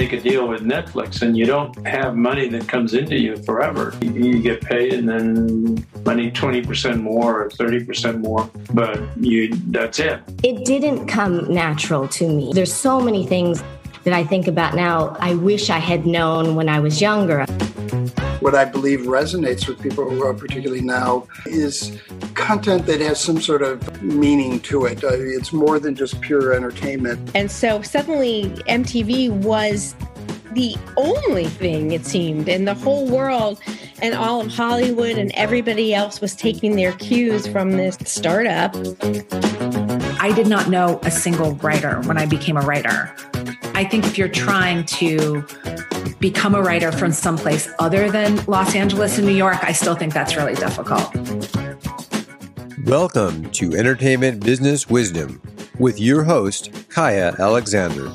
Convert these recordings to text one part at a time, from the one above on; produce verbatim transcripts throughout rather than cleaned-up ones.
make a deal with Netflix, and you don't have money that comes into you forever. You, you get paid, and then money twenty percent more or thirty percent more, but you that's it. It didn't come natural to me. There's so many things that I think about now I wish I had known when I was younger. What I believe resonates with people, who are particularly now, is content that has some sort of meaning to it. Uh, it's more than just pure entertainment. And so suddenly M T V was the only thing, it seemed, in the whole world, and all of Hollywood and everybody else was taking their cues from this startup. I did not know a single writer when I became a writer. I think if you're trying to become a writer from someplace other than Los Angeles and New York, I still think that's really difficult. Welcome to Entertainment Business Wisdom with your host, Kaya Alexander.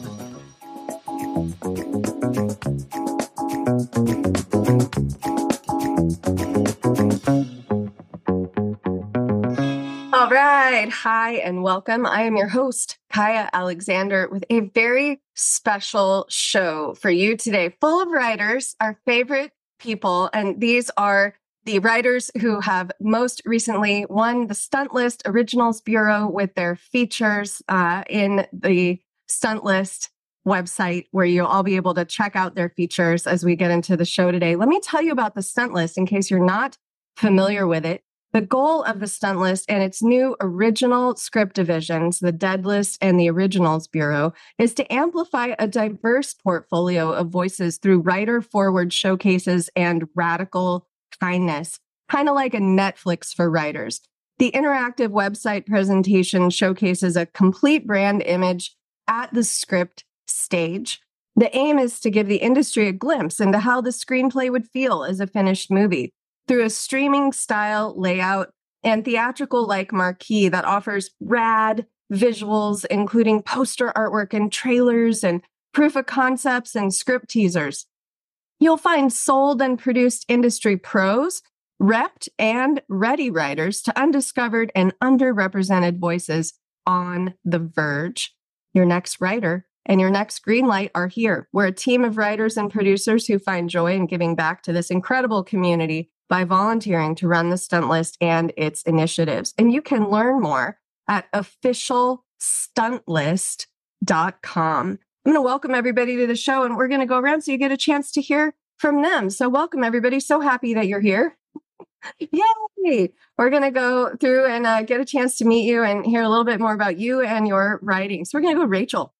All right. Hi, and welcome. I am your host, Kaya Alexander, with a very special show for you today, full of writers, our favorite people. And these are the writers who have most recently won the Stunt List Originals Bureau with their features uh, in the Stunt List website, where you'll all be able to check out their features as we get into the show today. Let me tell you about the Stunt List in case you're not familiar with it. The goal of the Stunt List and its new original script divisions, the Dead List and the Originals Bureau, is to amplify a diverse portfolio of voices through writer-forward showcases and radical kindness, kind of like a Netflix for writers. The interactive website presentation showcases a complete brand image at the script stage. The aim is to give the industry a glimpse into how the screenplay would feel as a finished movie, through a streaming style layout and theatrical-like marquee that offers rad visuals, including poster artwork and trailers and proof of concepts and script teasers. You'll find sold and produced industry pros, repped and ready writers to undiscovered and underrepresented voices on the verge. Your next writer and your next greenlight are here. We're a team of writers and producers who find joy in giving back to this incredible community by volunteering to run the Stunt List and its initiatives. And you can learn more at official stunt list dot com. I'm going to welcome everybody to the show, and we're going to go around so you get a chance to hear from them. So welcome, everybody. So happy that you're here. Yay! We're going to go through and uh, get a chance to meet you and hear a little bit more about you and your writing. So we're going to go Rachel.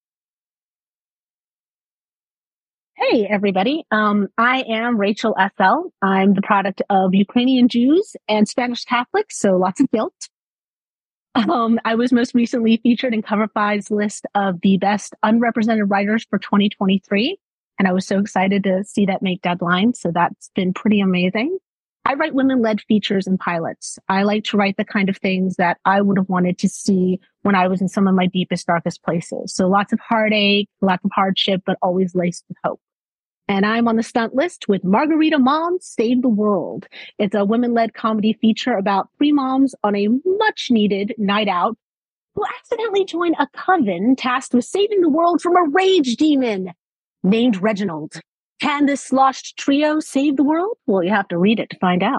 Hey, everybody. Um, I am Rachel S L. I'm the product of Ukrainian Jews and Spanish Catholics, so lots of guilt. Um, I was most recently featured in Cover Five's list of the best unrepresented writers for twenty twenty-three, and I was so excited to see that make deadline, so that's been pretty amazing. I write women-led features and pilots. I like to write the kind of things that I would have wanted to see when I was in some of my deepest, darkest places. So lots of heartache, lots of hardship, but always laced with hope. And I'm on the Stunt List with Margarita Moms Save the World. It's a women-led comedy feature about three moms on a much-needed night out who accidentally join a coven tasked with saving the world from a rage demon named Reginald. Can this sloshed trio save the world? Well, you have to read it to find out.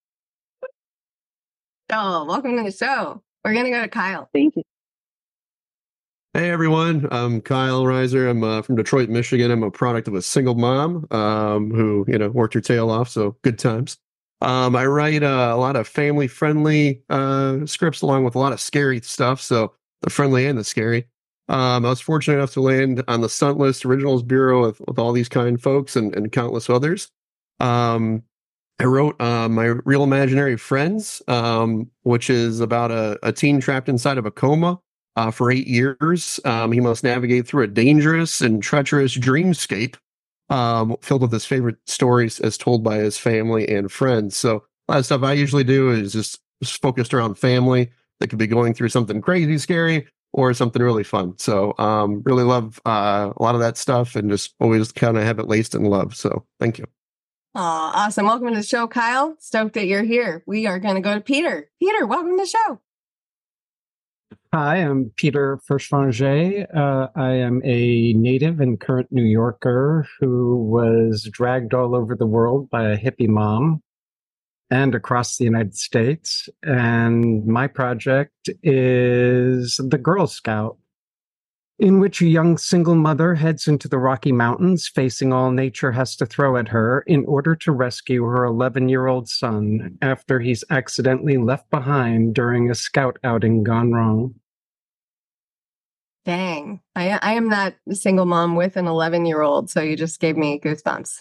Oh, welcome to the show. We're going to go to Kyle. Thank you. Hey everyone, I'm Kyle Reiser. I'm uh, from Detroit, Michigan. I'm a product of a single mom um, who, you know, worked her tail off, so good times. Um, I write uh, a lot of family-friendly uh, scripts along with a lot of scary stuff, so the friendly and the scary. Um, I was fortunate enough to land on the Stunt List Originals Bureau with, with all these kind folks and, and countless others. Um, I wrote uh, my Real Imaginary Friends, um, which is about a, a teen trapped inside of a coma. Uh, for eight years, um, he must navigate through a dangerous and treacherous dreamscape um, filled with his favorite stories as told by his family and friends. So a lot of stuff I usually do is just, just focused around family that could be going through something crazy, scary, or something really fun. So um, really love uh, a lot of that stuff and just always kind of have it laced in love. So thank you. Aw, awesome. Welcome to the show, Kyle. Stoked that you're here. We are going to go to Peter. Peter, welcome to the show. Hi, I'm Peter Fershvanger. Uh, I am a native and current New Yorker who was dragged all over the world by a hippie mom and across the United States. And my project is The Girl Scout, in which a young single mother heads into the Rocky Mountains, facing all nature has to throw at her in order to rescue her eleven-year-old son after he's accidentally left behind during a scout outing gone wrong. Dang. I, I am that single mom with an eleven-year-old, so you just gave me goosebumps.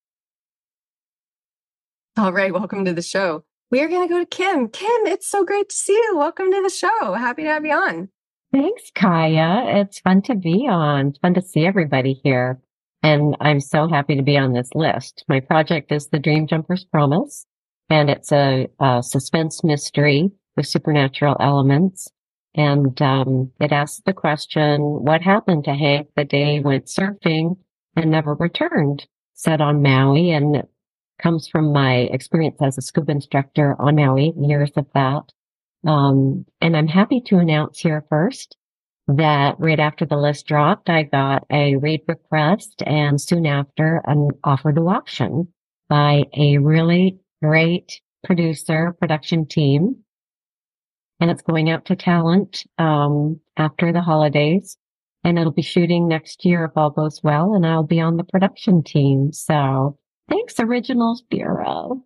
All right, welcome to the show. We are going to go to Kim. Kim, it's so great to see you. Welcome to the show. Happy to have you on. Thanks, Kaya. It's fun to be on. It's fun to see everybody here. And I'm so happy to be on this list. My project is The Dream Jumper's Promise, and it's a, a suspense mystery with supernatural elements. And um, it asks the question, what happened to Hank the day he went surfing and never returned? Set on Maui, and it comes from my experience as a scuba instructor on Maui, years of that. Um, and I'm happy to announce here first that right after the list dropped, I got a read request and soon after an offer to auction by a really great producer, production team. And it's going out to talent, um, after the holidays, and it'll be shooting next year if all goes well, and I'll be on the production team. So thanks, Originals Bureau.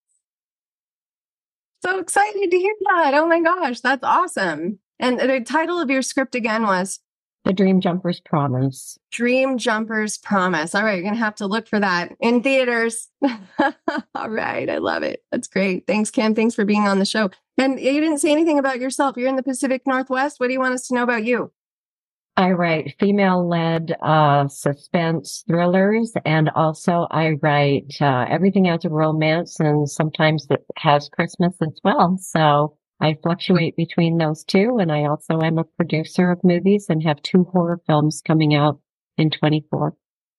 So excited to hear that. Oh my gosh, that's awesome. And the title of your script again was? The Dream Jumper's Promise. Dream Jumper's Promise. All right, you're going to have to look for that in theaters. All right, I love it. That's great. Thanks, Kim. Thanks for being on the show. And you didn't say anything about yourself. You're in the Pacific Northwest. What do you want us to know about you? I write female-led uh, suspense thrillers, and also I write uh, everything as a romance, and sometimes it has Christmas as well. So I fluctuate between those two, and I also am a producer of movies and have two horror films coming out in twenty-four.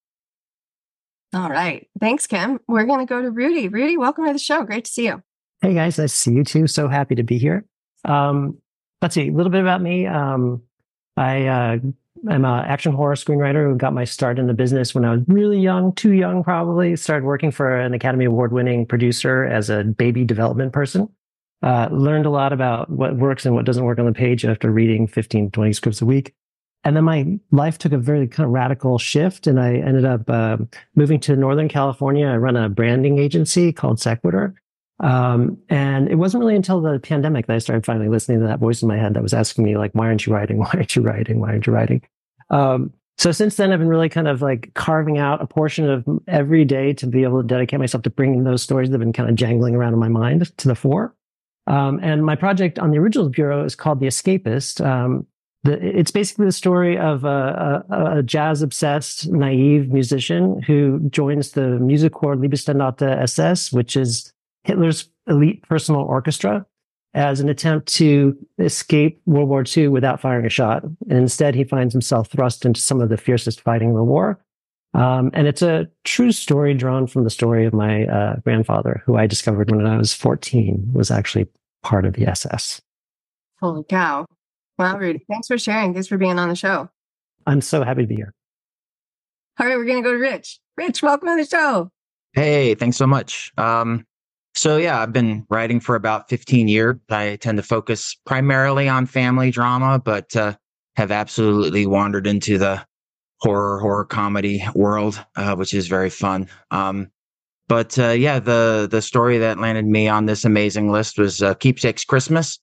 All right. Thanks, Kim. We're going to go to Rudy. Rudy, welcome to the show. Great to see you. Hey, guys. Nice to see you, too. So happy to be here. Um, let's see, a little bit about me. Um, I uh, am an action horror screenwriter who got my start in the business when I was really young, too young probably. Started working for an Academy Award-winning producer as a baby development person. Uh, learned a lot about what works and what doesn't work on the page after reading fifteen, twenty scripts a week. And then my life took a very kind of radical shift, and I ended up uh, moving to Northern California. I run a branding agency called Sequitur. Um, and it wasn't really until the pandemic that I started finally listening to that voice in my head that was asking me, like, why aren't you writing? Why aren't you writing? Why aren't you writing? Um, so since then, I've been really kind of like carving out a portion of every day to be able to dedicate myself to bringing those stories that have been kind of jangling around in my mind to the fore. Um, and my project on the Originals Bureau is called The Escapist. Um, the, it's basically the story of a, a, a jazz-obsessed, naive musician who joins the Musikchor Liebestandarte S S, which is Hitler's elite personal orchestra, as an attempt to escape World War Two without firing a shot. And instead, he finds himself thrust into some of the fiercest fighting in the war. Um, and it's a true story drawn from the story of my uh, grandfather, who I discovered when I was fourteen, was actually part of the S S. Holy cow. Wow, Rudy. Thanks for sharing. Thanks for being on the show. I'm so happy to be here. All right, we're going to go to Rich. Rich, welcome to the show. Hey, thanks so much. Um, So yeah, I've been writing for about fifteen years. I tend to focus primarily on family drama, but uh, have absolutely wandered into the horror, horror comedy world, uh, which is very fun. Um, but uh, yeah, the the story that landed me on this amazing list was uh, Keepsakes Christmas.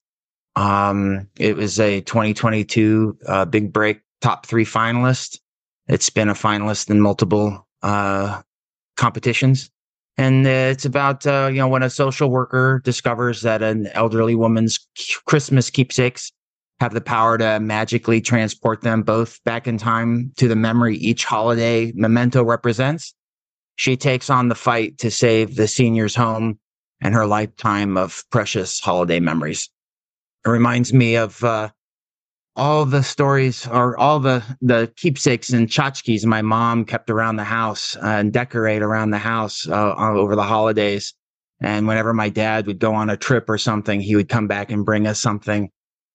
Um, it was a twenty twenty-two uh, Big Break top three finalist. It's been a finalist in multiple uh, competitions. And uh, it's about, uh, you know, when a social worker discovers that an elderly woman's Christmas keepsakes have the power to magically transport them both back in time to the memory each holiday memento represents, she takes on the fight to save the senior's home and her lifetime of precious holiday memories. It reminds me of uh, all the stories or all the, the keepsakes and tchotchkes my mom kept around the house uh, and decorate around the house uh, over the holidays. And whenever my dad would go on a trip or something, he would come back and bring us something.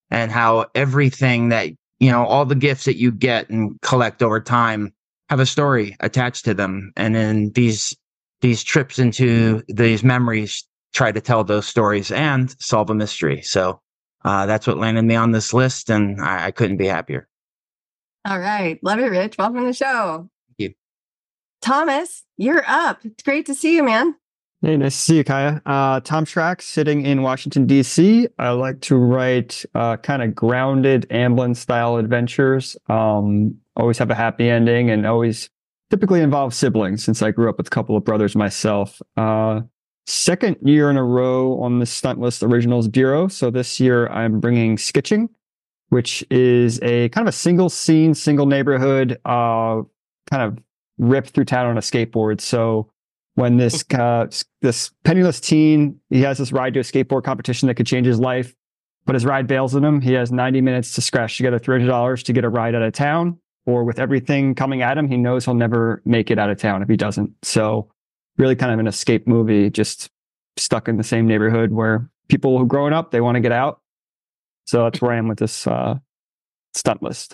and how everything that, you know, all the gifts that you get and collect over time have a story attached to them. And then these, these trips into these memories try to tell those stories and solve a mystery. So uh, that's what landed me on this list, and I, I couldn't be happier. All right. Love it, Rich. Welcome to the show. Thank you. Thomas, you're up. It's great to see you, man. Hey, nice to see you, Kaya. Uh, Tom Schrack, sitting in Washington, D C. I like to write uh, kind of grounded Amblin-style adventures. Um, always have a happy ending and always typically involve siblings, since I grew up with a couple of brothers myself. Uh, second year in a row on the Stunt List Originals Bureau. So this year I'm bringing Skitching, which is a kind of a single scene, single neighborhood, uh, kind of rip through town on a skateboard. So when this uh, this penniless teen, he has this ride to a skateboard competition that could change his life, but his ride bails on him. He has ninety minutes to scratch together three hundred dollars to get a ride out of town, or with everything coming at him, he knows he'll never make it out of town if he doesn't. So really kind of an escape movie, just stuck in the same neighborhood where people who are growing up, they want to get out. So that's where I am with this uh, stunt list.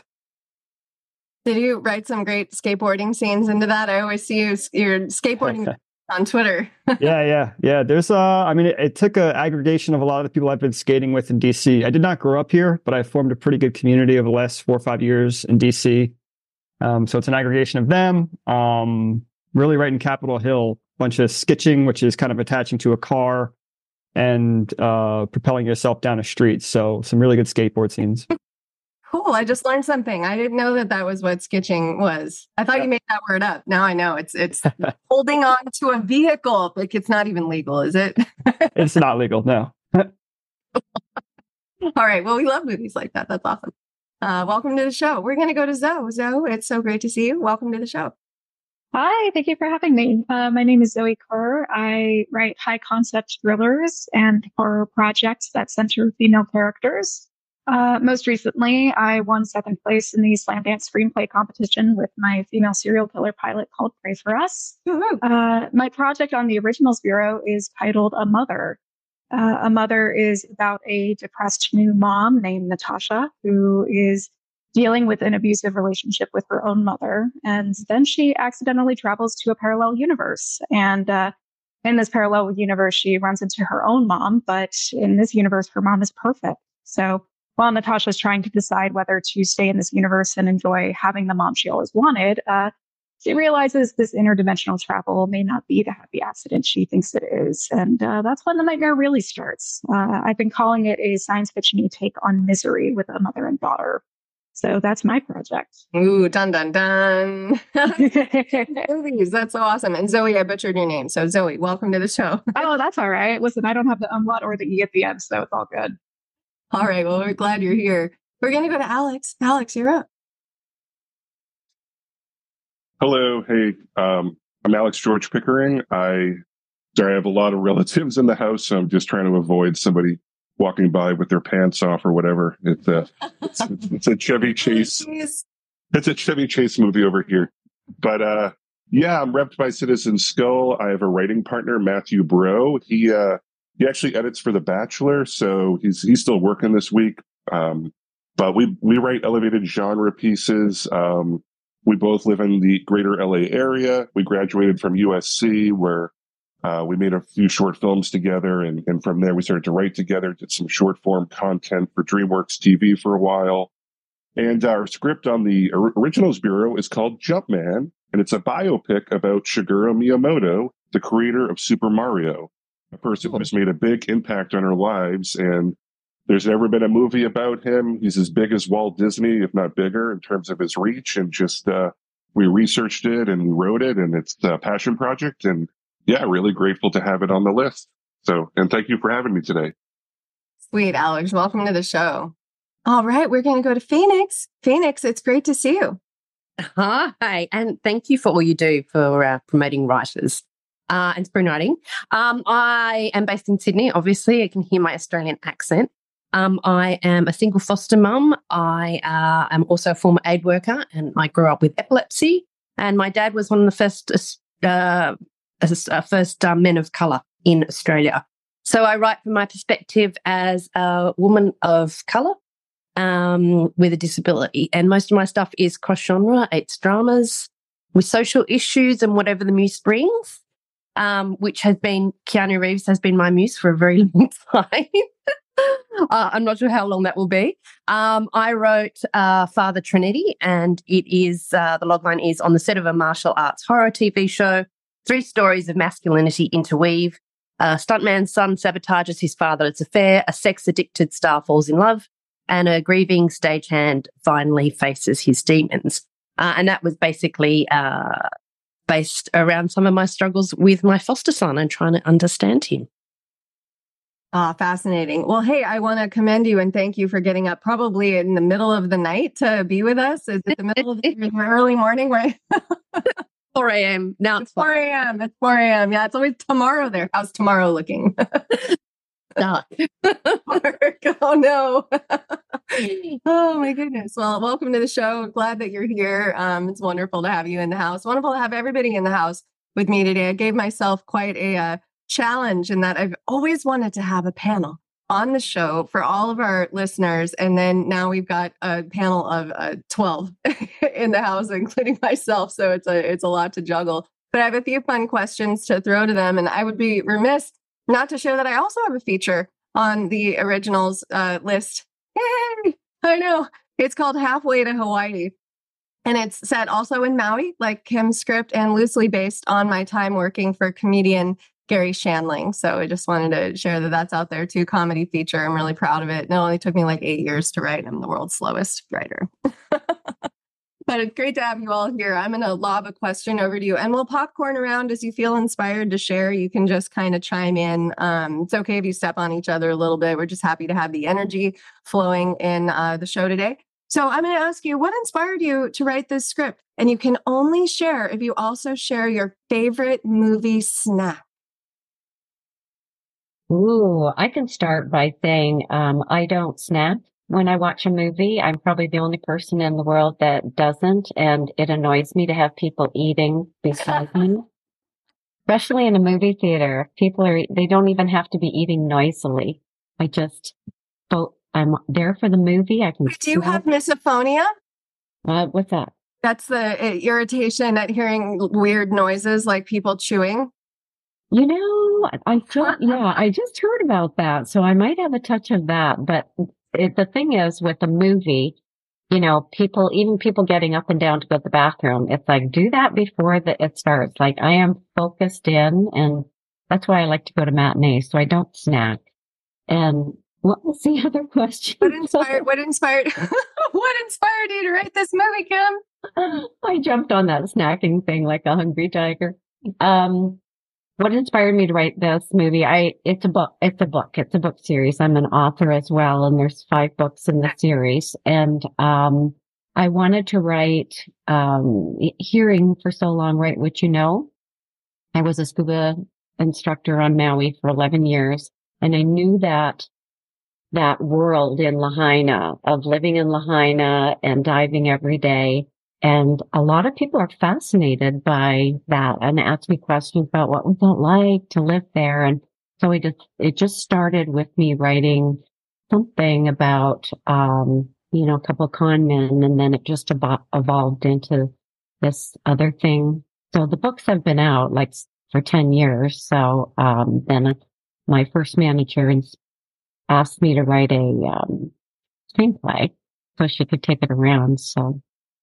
Did you write some great skateboarding scenes into that? I always see you, you're skateboarding on Twitter. yeah, yeah, yeah. There's, uh, I mean, it, it took an aggregation of a lot of the people I've been skating with in D C. I did not grow up here, but I formed a pretty good community over the last four or five years in D C. Um, so it's an aggregation of them. Um, really right in Capitol Hill, a bunch of skitching, which is kind of attaching to a car and uh, propelling yourself down a street. So some really good skateboard scenes. Cool. I just learned something. I didn't know that that was what skitching was. I thought yeah. you made that word up. Now I know it's it's holding on to a vehicle. Like, it's not even legal, is it? It's not legal. No. All right. Well, we love movies like that. That's awesome. Uh, welcome to the show. We're going to go to Zoe. Zoe, it's so great to see you. Welcome to the show. Hi, thank you for having me. Uh, my name is Zoe Kerr. I write high concept thrillers and horror projects that center female characters. Uh, most recently, I won second place in the Slamdance screenplay competition with my female serial killer pilot called Pray for Us. Uh, my project on the Originals Bureau is titled A Mother. Uh, A Mother is about a depressed new mom named Natasha who is dealing with an abusive relationship with her own mother. And then she accidentally travels to a parallel universe. And uh, in this parallel universe, she runs into her own mom. But in this universe, her mom is perfect. So while Natasha's trying to decide whether to stay in this universe and enjoy having the mom she always wanted, uh, she realizes this interdimensional travel may not be the happy accident she thinks it is. And uh, that's when the nightmare really starts. Uh, I've been calling it a science fiction take on misery with a mother and daughter. So that's my project. Ooh, dun, dun, dun. Movies, that's so awesome. And Zoe, I butchered your name. So Zoe, welcome to the show. Oh, that's all right. Listen, I don't have the umlaut or the E at the end, so it's all good. All right. Well, we're glad you're here. We're going to go to Alex. Alex, you're up. Hello. Hey, um, I'm Alex George Pickering. I, sorry, I have a lot of relatives in the house, so I'm just trying to avoid somebody walking by with their pants off or whatever. It's a, it's, it's a Chevy Chase. It's a Chevy Chase movie over here. But uh, yeah, I'm repped by Citizen Skull. I have a writing partner, Matthew Bro. He uh, he actually edits for The Bachelor, so he's he's still working this week. Um, but we we write elevated genre pieces. Um, we both live in the greater L A area. We graduated from U S C, where uh, we made a few short films together, and, and from there we started to write together, did some short form content for DreamWorks T V for a while. And our script on the Originals Bureau is called Jumpman, and it's a biopic about Shigeru Miyamoto, the creator of Super Mario, a person who's made a big impact on our lives. And there's never been a movie about him. He's as big as Walt Disney, if not bigger, in terms of his reach. And just uh, we researched it and we wrote it, and it's a passion project. And yeah, really grateful to have it on the list. So, and thank you for having me today. Sweet, Alex. Welcome to the show. All right, we're going to go to Phoenix. Phoenix, it's great to see you. Hi, and thank you for all you do for uh, promoting writers uh, and screenwriting. Um, I am based in Sydney. Obviously, you can hear my Australian accent. Um, I am a single foster mum. I uh, am also a former aid worker, and I grew up with epilepsy. And my dad was one of the first uh, uh, first uh, men of colour in Australia. So I write from my perspective as a woman of colour. um, with a disability. And most of my stuff is cross genre. It's dramas with social issues and whatever the muse brings, um, which has been, Keanu Reeves has been my muse for a very long time. uh, I'm not sure how long that will be. Um, I wrote uh, Father Trinity, and it is, uh, the logline is on the set of a martial arts horror T V show. Three stories of masculinity interweave. A stuntman's son sabotages his father's affair. A sex-addicted star falls in love. And a grieving stagehand finally faces his demons. Uh, and that was basically uh, based around some of my struggles with my foster son and trying to understand him. Ah, fascinating. Well, hey, I want to commend you and thank you for getting up probably in the middle of the night to be with us. Is it the middle of the early morning, right? four a.m. Now it's four a.m. It's four a.m. Yeah, it's always tomorrow there. How's tomorrow looking? Dark. Oh, no. Oh, my goodness. Well, welcome to the show. Glad that you're here. Um, it's wonderful to have you in the house. Wonderful to have everybody in the house with me today. I gave myself quite a uh, challenge in that I've always wanted to have a panel on the show for all of our listeners. And then now we've got a panel of uh, twelve in the house, including myself. So it's a, it's a lot to juggle. But I have a few fun questions to throw to them. And I would be remiss not to share that I also have a feature on the originals uh, list. Yay! I know. It's called Halfway to Hawaii. And it's set also in Maui, like Kim's script, and loosely based on my time working for comedian Gary Shandling. So I just wanted to share that that's out there too. Comedy feature. I'm really proud of it. It only took me like eight years to write. I'm the world's slowest writer. But it's great to have you all here. I'm going to lob a question over to you, and we'll popcorn around as you feel inspired to share. You can just kind of chime in. Um, it's okay if you step on each other a little bit. We're just happy to have the energy flowing in uh, the show today. So I'm going to ask you, what inspired you to write this script? And you can only share if you also share your favorite movie snack. Ooh, I can start by saying um, I don't snack when I watch a movie. I'm probably the only person in the world that doesn't, and it annoys me to have people eating beside me, especially in a movie theater. People are, they don't even have to be eating noisily. I just, so I'm there for the movie. I can. Do you have misophonia? Uh, what's that? That's the uh, irritation at hearing weird noises like people chewing. You know, I thought, yeah, I just heard about that. So I might have a touch of that. But it, the thing is with the movie, you know, people, even people getting up and down to go to the bathroom, it's like, do that before the, it starts. Like I am focused in, and that's why I like to go to matinees. So I don't snack. And what was the other question? What inspired, what inspired, what inspired you to write this movie, Kim? I jumped on that snacking thing like a hungry tiger. Um, What inspired me to write this movie? I, it's a book, it's a book, it's a book series. I'm an author as well, and there's five books in the series. And, um, I wanted to write, um, hearing for so long, right? What you know, I was a scuba instructor on Maui for eleven years, and I knew that that world in Lahaina of living in Lahaina and diving every day. And a lot of people are fascinated by that and ask me questions about what was it like to live there. And so it just, it just started with me writing something about, um, you know, a couple of con men, and then it just about evolved into this other thing. So the books have been out like for ten years. So, um, then my first manager asked me to write a, um, screenplay so she could take it around. So.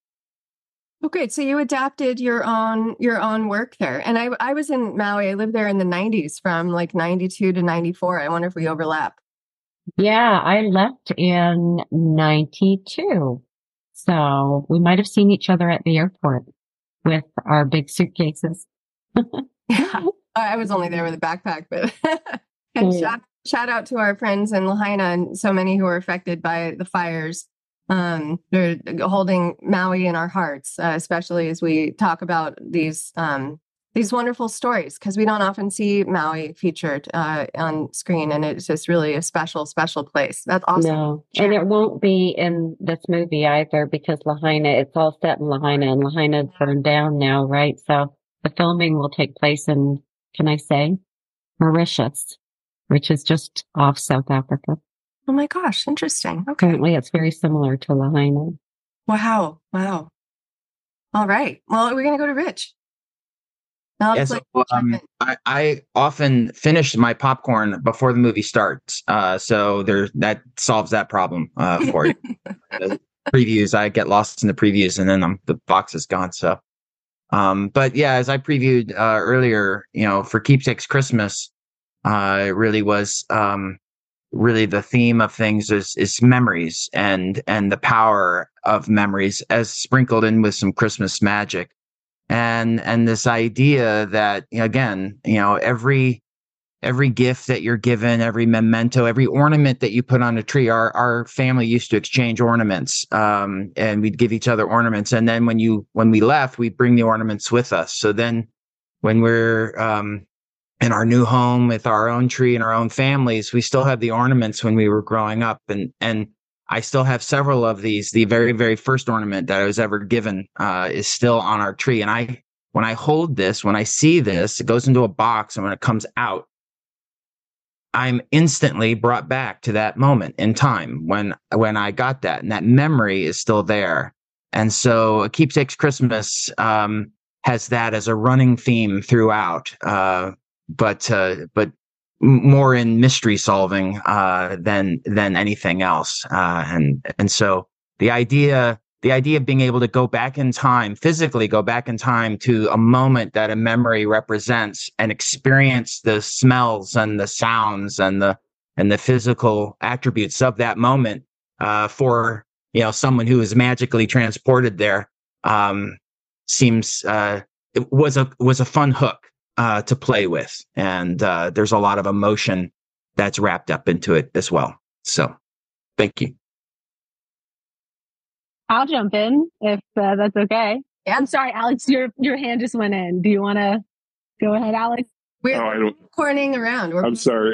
Oh, great. So you adapted your own your own work there. And I I was in Maui. I lived there in the nineties from like ninety-two to ninety-four. I wonder if we overlap. Yeah, I left in ninety-two. So we might have seen each other at the airport with our big suitcases. Yeah, I was only there with a backpack, but and shout, shout out to our friends in Lahaina and so many who were affected by the fires. Um, they're holding Maui in our hearts, uh, especially as we talk about these um, these wonderful stories, because we don't often see Maui featured uh, on screen, and it's just really a special, special place. That's awesome. No, and it won't be in this movie either, because Lahaina, it's all set in Lahaina, and Lahaina's burned down now, right? So the filming will take place in, can I say, Mauritius, which is just off South Africa. Oh my gosh, interesting. Okay. Apparently, it's very similar to Lahaina. Wow. Wow. All right. Well, we're going to go to Rich. Now, Yeah, it's so, like, um, I, I often finish my popcorn before the movie starts. Uh, so there, that solves that problem uh, for you. The previews, I get lost in the previews, and then I'm, the box is gone. So, um, but yeah, as I previewed uh, earlier, you know, for Keepsakes Christmas, uh, it really was um, really the theme of things is is memories and and the power of memories, as sprinkled in with some Christmas magic. And and this idea that, you know, again, you know, every every gift that you're given, every memento, every ornament that you put on a tree, our our family used to exchange ornaments, um, and we'd give each other ornaments. And then when you when we left, we'd bring the ornaments with us. So then, when we're um, in our new home with our own tree and our own families, we still have the ornaments when we were growing up, and and I still have several of these. The very, very first ornament that I was ever given uh, is still on our tree. And I, when I hold this, when I see this, it goes into a box, and when it comes out, I'm instantly brought back to that moment in time when when I got that, and that memory is still there. And so, Keepsakes Christmas um, has that as a running theme throughout, uh, but uh, but. more in mystery solving uh, than than anything else, uh, and and so the idea the idea of being able to go back in time, physically go back in time to a moment that a memory represents, and experience the smells and the sounds and the and the physical attributes of that moment uh, for you know someone who is magically transported there um, seems uh, it was a was a fun hook uh, to play with. And uh, there's a lot of emotion that's wrapped up into it as well. So thank you. I'll jump in if uh, that's okay. Yeah. I'm sorry, Alex, your your hand just went in. Do you want to go ahead, Alex? We're Oh, I don't. corning around. We're I'm sorry.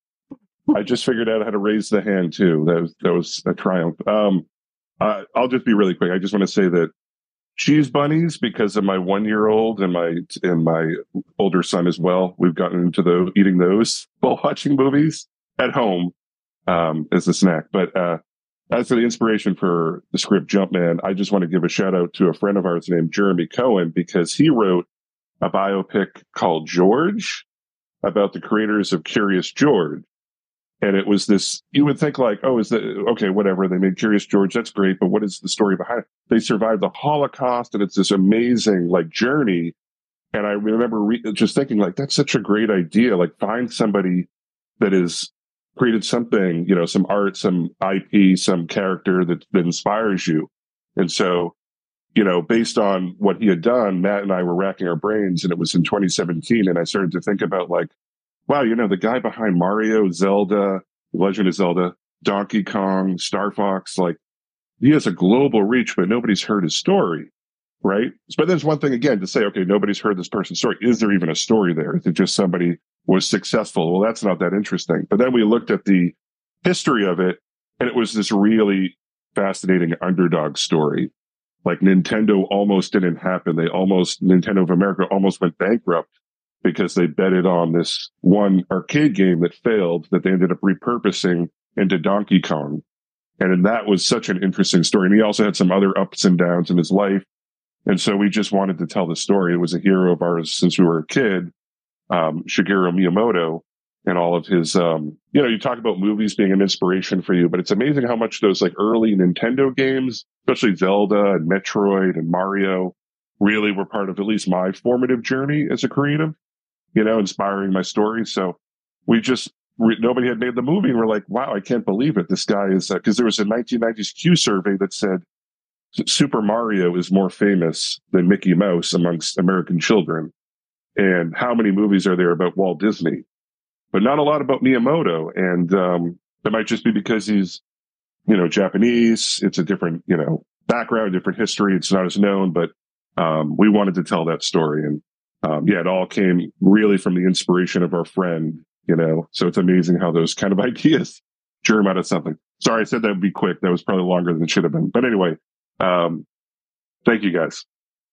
I just figured out how to raise the hand too. That was that was a triumph. Um, uh, I'll just be really quick. I just want to say that cheese bunnies, because of my one-year-old and my and my older son as well, we've gotten into the eating those while watching movies at home um, as a snack. But uh, as for the inspiration for the script Jumpman, I just want to give a shout out to a friend of ours named Jeremy Cohen, because he wrote a biopic called George about the creators of Curious George. And it was this, you would think like, oh, is that, okay, whatever. They made Curious George. That's great. But what is the story behind it? They survived the Holocaust, and it's this amazing like journey. And I remember re- just thinking like, that's such a great idea. Like, find somebody that has created something, you know, some art, some I P, some character that, that inspires you. And so, you know, based on what he had done, Matt and I were racking our brains, and it was in twenty seventeen. And I started to think about like, wow, you know, the guy behind Mario, Zelda, Legend of Zelda, Donkey Kong, Star Fox, like, he has a global reach, but nobody's heard his story, right? But there's one thing, again, to say, okay, nobody's heard this person's story. Is there even a story there? Is it just somebody was successful? Well, that's not that interesting. But then we looked at the history of it, and it was this really fascinating underdog story. Like, Nintendo almost didn't happen. They almost, Nintendo of America almost went bankrupt because they betted on this one arcade game that failed, that they ended up repurposing into Donkey Kong. And that was such an interesting story. And he also had some other ups and downs in his life. And so we just wanted to tell the story. It was a hero of ours since we were a kid, um, Shigeru Miyamoto, and all of his, um, you know, you talk about movies being an inspiration for you, but it's amazing how much those like early Nintendo games, especially Zelda and Metroid and Mario, really were part of at least my formative journey as a creative, you know, inspiring my story. So we just, we, nobody had made the movie. And we're like, wow, I can't believe it. This guy is, because uh, there was a nineteen nineties Q survey that said Super Mario is more famous than Mickey Mouse amongst American children. And how many movies are there about Walt Disney? But not a lot about Miyamoto. And um, that might just be because he's, you know, Japanese. It's a different, you know, background, different history. It's not as known, but um, we wanted to tell that story. And um, yeah, it all came really from the inspiration of our friend, you know. So it's amazing how those kind of ideas germ out of something. Sorry, I said that would be quick. That was probably longer than it should have been. But anyway, um, thank you guys.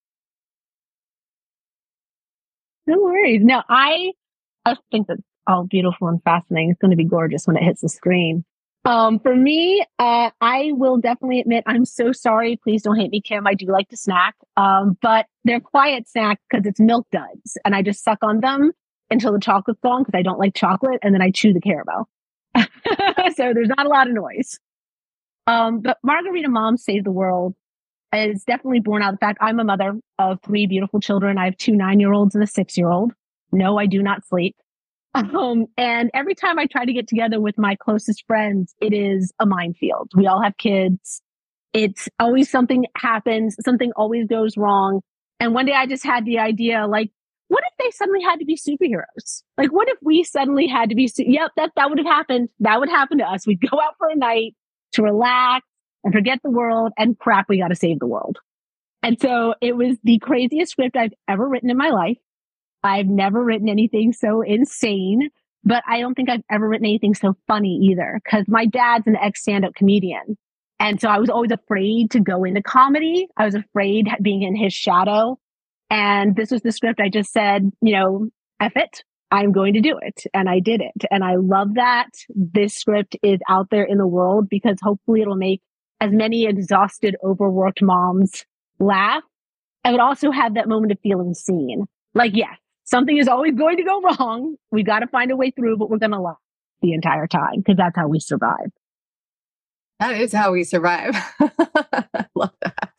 No worries. No, I, I think that's all beautiful and fascinating. It's going to be gorgeous when it hits the screen. Um, for me, uh, I will definitely admit, I'm so sorry. Please don't hate me, Kim. I do like to snack. Um, but they're quiet snack because it's Milk Duds. And I just suck on them until the chocolate's gone because I don't like chocolate. And then I chew the caramel. So there's not a lot of noise. Um, but Margarita Mom Save the World is definitely born out of the fact I'm a mother of three beautiful children. I have two nine-year-olds and a six-year-old. No, I do not sleep. Um, and every time I try to get together with my closest friends, it is a minefield. We all have kids. It's always something happens. Something always goes wrong. And one day I just had the idea, like, what if they suddenly had to be superheroes? Like, what if we suddenly had to be, su- yep, that, that would have happened. That would happen to us. We'd go out for a night to relax and forget the world and crap, we got to save the world. And so it was the craziest script I've ever written in my life. I've never written anything so insane, but I don't think I've ever written anything so funny either, because my dad's an ex stand-up comedian. And so I was always afraid to go into comedy. I was afraid being in his shadow. And this was the script. I just said, you know, F it. I'm going to do it. And I did it. And I love that this script is out there in the world because hopefully it'll make as many exhausted, overworked moms laugh. I would also have that moment of feeling seen. Like, yes, something is always going to go wrong. We got to find a way through, but we're going to laugh the entire time because that's how we survive. That is how we survive. I love that.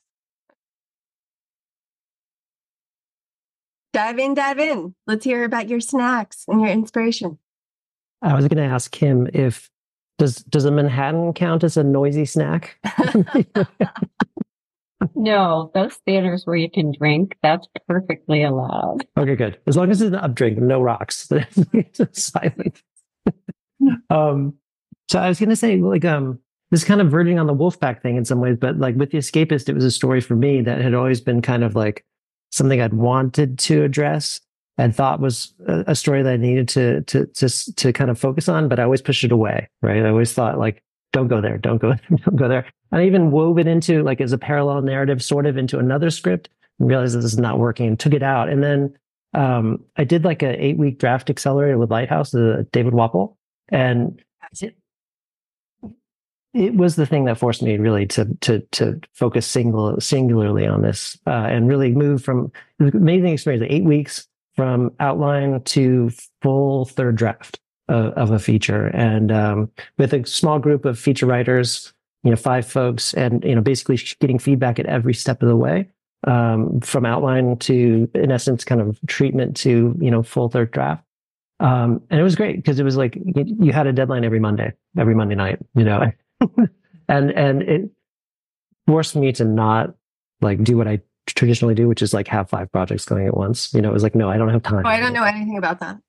Dive in, dive in. Let's hear about your snacks and your inspiration. I was going to ask Kim if does does a Manhattan count as a noisy snack? No, those theaters where you can drink, that's perfectly allowed. Okay, good. As long as it's an up drink, no rocks. It's silent. um, so I was going to say, like, um, this is kind of verging on the Wolfpack thing in some ways, but like with The Escapist, it was a story for me that had always been kind of like something I'd wanted to address and thought was a, a story that I needed to, to, to, to kind of focus on, but I always pushed it away, right? I always thought like, don't go there, don't go, don't go there. I even wove it into like as a parallel narrative, sort of into another script and realized that this is not working and took it out. And then, um, I did like a eight week draft accelerator with Lighthouse, uh, David Wapple. And it, it was the thing that forced me really to, to, to focus single, singularly on this, uh, and really move from amazing experience, eight weeks from outline to full third draft of, of a feature. And, um, with a small group of feature writers, you know, five folks and, you know, basically getting feedback at every step of the way, um, from outline to, in essence, kind of treatment to, you know, full third draft. Um, and it was great because it was like, you, you had a deadline every Monday, every Monday night, you know, and, and it forced me to not like do what I traditionally do, which is like have five projects going at once. You know, it was like, no, I don't have time. Oh, I don't know anything about that.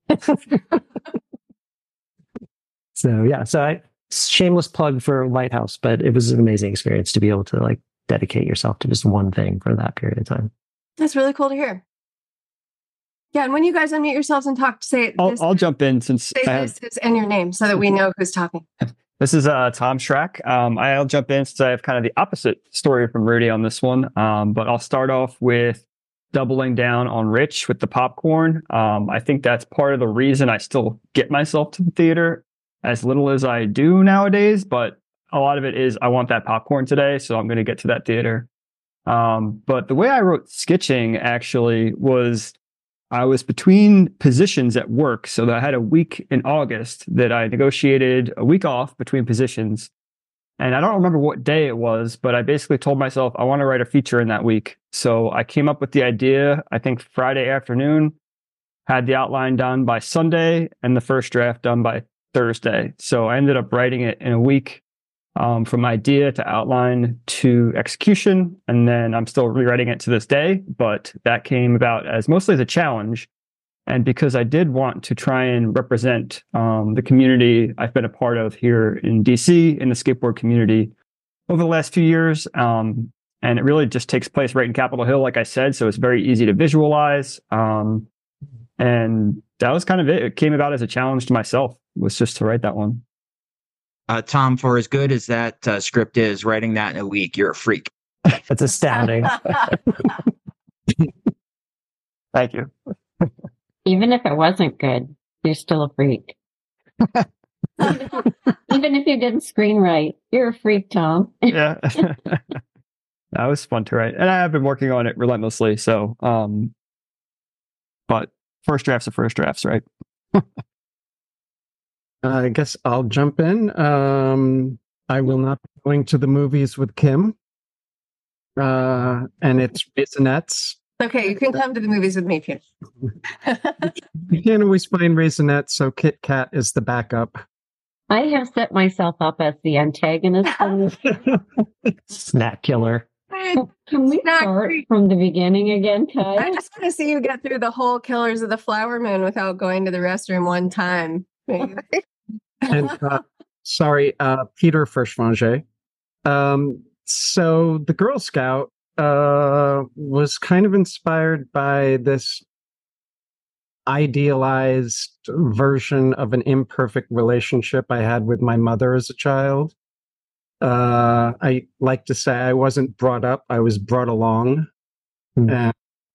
So yeah, so I, shameless plug for Lighthouse, but it was an amazing experience to be able to like dedicate yourself to just one thing for that period of time. That's really cool to hear. Yeah, and when you guys unmute yourselves and talk, say I'll, this, I'll jump in since say I this have, is and your name so that we know who's talking. this is uh, Tom Schrack. Um, I'll jump in since I have kind of the opposite story from Rudy on this one. Um, but I'll start off with doubling down on Rich with the popcorn. Um, I think that's part of the reason I still get myself to the theater as little as I do nowadays, but a lot of it is I want that popcorn today, so I'm going to get to that theater. Um, but the way I wrote Skitching actually was I was between positions at work, so that I had a week in August that I negotiated a week off between positions. And I don't remember what day it was, but I basically told myself I want to write a feature in that week. So I came up with the idea, I think Friday afternoon, had the outline done by Sunday, and the first draft done by Thursday. So I ended up writing it in a week, um, from idea to outline to execution. And then I'm still rewriting it to this day, but that came about as mostly as a challenge. And because I did want to try and represent um, the community I've been a part of here in D C, in the skateboard community over the last few years. Um, and it really just takes place right in Capitol Hill, like I said. So it's very easy to visualize. Um, and that was kind of it. It came about as a challenge to myself, was just to write that one. Uh, Tom, for as good as that uh, script is, writing that in a week, you're a freak. That's astounding. Thank you. Even if it wasn't good, you're still a freak. Even if you didn't screenwrite, you're a freak, Tom. Yeah. That was fun to write. And I have been working on it relentlessly. So, um, but first drafts are first drafts, right? I guess I'll jump in. Um, I will not be going to the movies with Kim. Uh, and it's Raisinets. Okay, you can come to the movies with me if you. You can't always find Raisinets, so Kit Kat is the backup. I have set myself up as the antagonist. Snack killer. Can we start from the beginning again, Kai? I just want to see you get through the whole Killers of the Flower Moon without going to the restroom one time. And uh, sorry, uh, Peter Verschwanger. Um, so the Girl Scout uh, was kind of inspired by this idealized version of an imperfect relationship I had with my mother as a child. Uh, I like to say I wasn't brought up, I was brought along, mm. and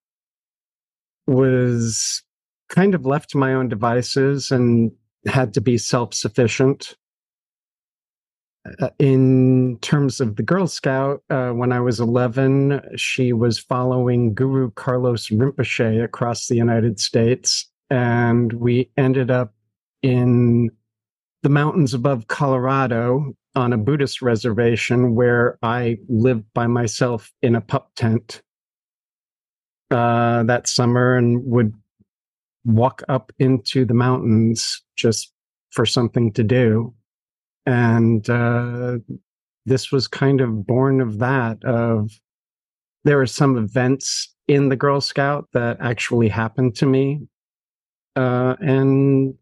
was kind of left to my own devices and had to be self-sufficient. Uh, in terms of the Girl Scout, uh, when I was eleven, she was following Guru Carlos Rinpoche across the United States, and we ended up in the mountains above Colorado on a Buddhist reservation where I lived by myself in a pup tent uh, that summer and would walk up into the mountains just for something to do. And uh, this was kind of born of that, of there are some events in the Girl Scout that actually happened to me. Uh, and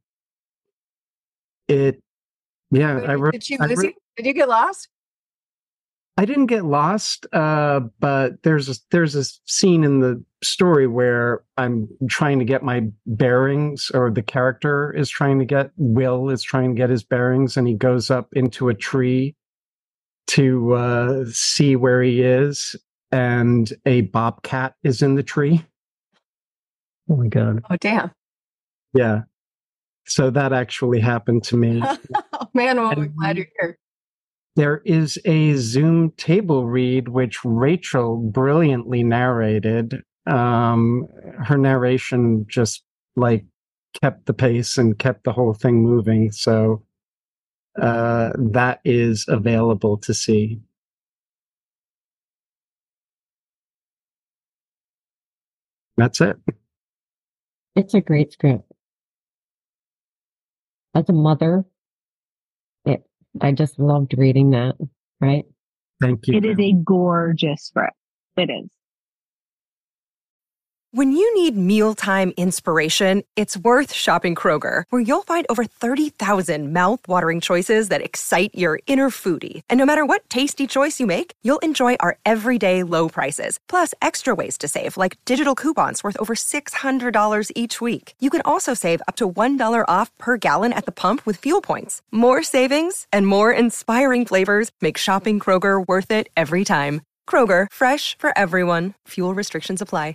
it, yeah, Did, I wrote. did she I lose wrote, you? Did you get lost? I didn't get lost, uh, but there's a, there's a scene in the story where I'm trying to get my bearings, or the character is trying to get, Will is trying to get his bearings, and he goes up into a tree to uh, see where he is, and a bobcat is in the tree. Oh my God. Oh, damn. Yeah. So that actually happened to me. Oh, man, well, we're glad you're here. There is a Zoom table read, which Rachel brilliantly narrated. Um, her narration just like kept the pace and kept the whole thing moving. So uh, that is available to see. That's it. It's a great script. As a mother, it, I just loved reading that, right? Thank you. It is a gorgeous script. It is. When you need mealtime inspiration, it's worth shopping Kroger, where you'll find over thirty thousand mouth-watering choices that excite your inner foodie. And no matter what tasty choice you make, you'll enjoy our everyday low prices, plus extra ways to save, like digital coupons worth over six hundred dollars each week. You can also save up to one dollar off per gallon at the pump with fuel points. More savings and more inspiring flavors make shopping Kroger worth it every time. Kroger, fresh for everyone. Fuel restrictions apply.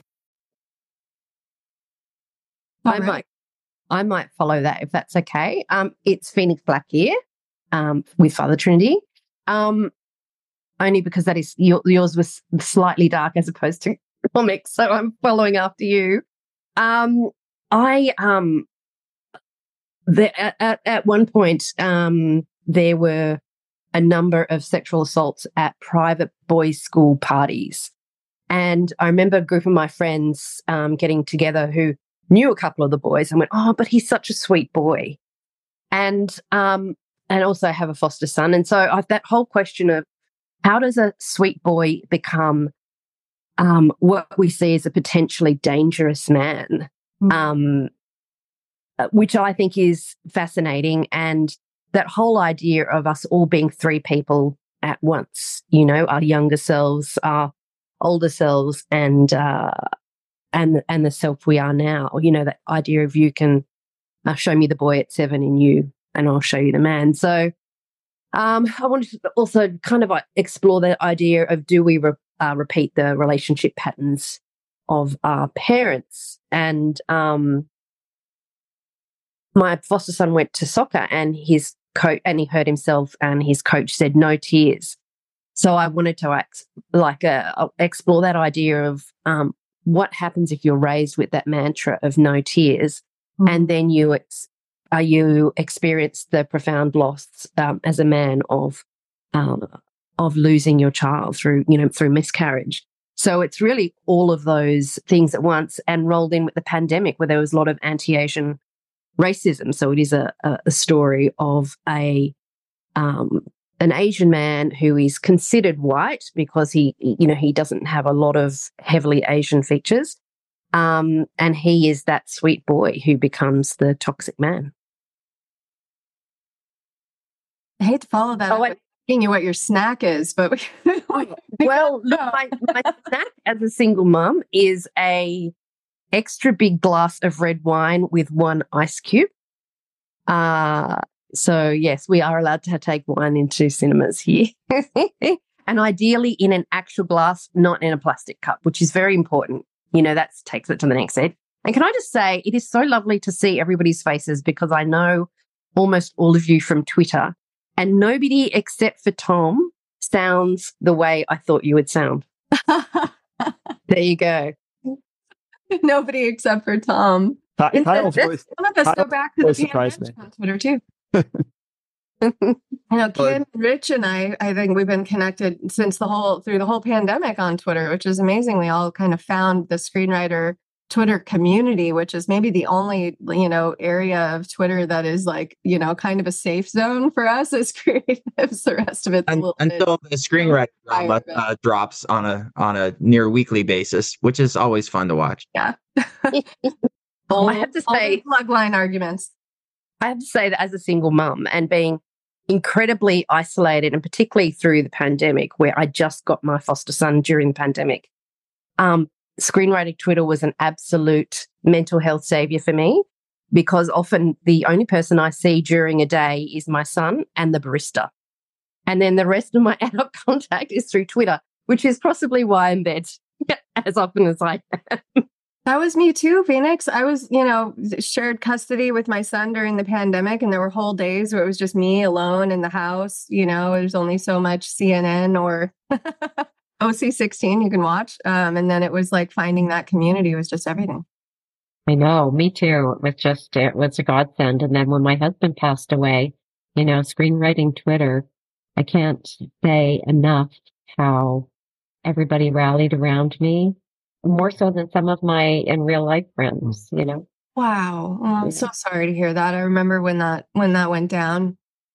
I might, I might follow that if that's okay. Um, it's Phoenix Blackear, um, with Father Trinity, um, only because that is your, yours was slightly dark as opposed to comics, so I'm following after you. Um, I um, the, at, at at one point, um, there were a number of sexual assaults at private boys' school parties, and I remember a group of my friends um, getting together who knew a couple of the boys and went, oh, but he's such a sweet boy. And um, and also have a foster son. And so I've, that whole question of how does a sweet boy become um, what we see as a potentially dangerous man, mm-hmm. um, which I think is fascinating. And that whole idea of us all being three people at once, you know, our younger selves, our older selves, and uh and and the self we are now, you know, that idea of you can uh, show me the boy at seven in you and I'll show you the man. So um, I wanted to also kind of uh, explore the idea of do we re- uh, repeat the relationship patterns of our parents. And um, my foster son went to soccer and his coach, and he hurt himself, and his coach said no tears. So I wanted to ex- like uh, explore that idea of um, what happens if you're raised with that mantra of no tears, mm-hmm. and then you ex- uh, you experience the profound loss um, as a man of um, of losing your child through you know through miscarriage. So it's really all of those things at once, and rolled in with the pandemic where there was a lot of anti-Asian racism. So it is a, a, a story of a um, an Asian man who is considered white because he, you know, he doesn't have a lot of heavily Asian features. Um, and he is that sweet boy who becomes the toxic man. I hate to follow that. Oh, up asking you what your snack is, but well, look, my, my snack as a single mum is a extra big glass of red wine with one ice cube. Uh, so yes, we are allowed to take wine into cinemas here. And ideally in an actual glass, not in a plastic cup, which is very important. You know, that takes it to the next step. And can I just say, it is so lovely to see everybody's faces because I know almost all of you from Twitter, and nobody except for Tom sounds the way I thought you would sound. There you go. Nobody except for Tom. Ty- Kyle's voice, Some of us Kyle go back to the surprised me. on Twitter too. I know Kim, Rich, and I. I think we've been connected since the whole through the whole pandemic on Twitter, which is amazing. We all kind of found the screenwriter Twitter community, which is maybe the only you know area of Twitter that is like you know kind of a safe zone for us as creatives. The rest of it's Un- until the screenwriting drama uh, drops on a on a near weekly basis, which is always fun to watch. Yeah. Well, I have to say, plug line arguments. I have to say that as a single mum and being incredibly isolated, and particularly through the pandemic, where I just got my foster son during the pandemic, um, screenwriting Twitter was an absolute mental health savior for me because often the only person I see during a day is my son and the barista. And then the rest of my adult contact is through Twitter, which is possibly why I'm in bed as often as I am. That was me too, Phoenix. I was, you know, shared custody with my son during the pandemic, and there were whole days where it was just me alone in the house. You know, there's only so much C N N or O C sixteen you can watch. Um, and then it was like finding that community was just everything. I know, me too. It was just, it was a godsend. And then when my husband passed away, you know, screenwriting Twitter, I can't say enough how everybody rallied around me. More so than some of my in real life friends, you know. Wow. Oh, I'm yeah. so sorry to hear that. I remember when that when that went down.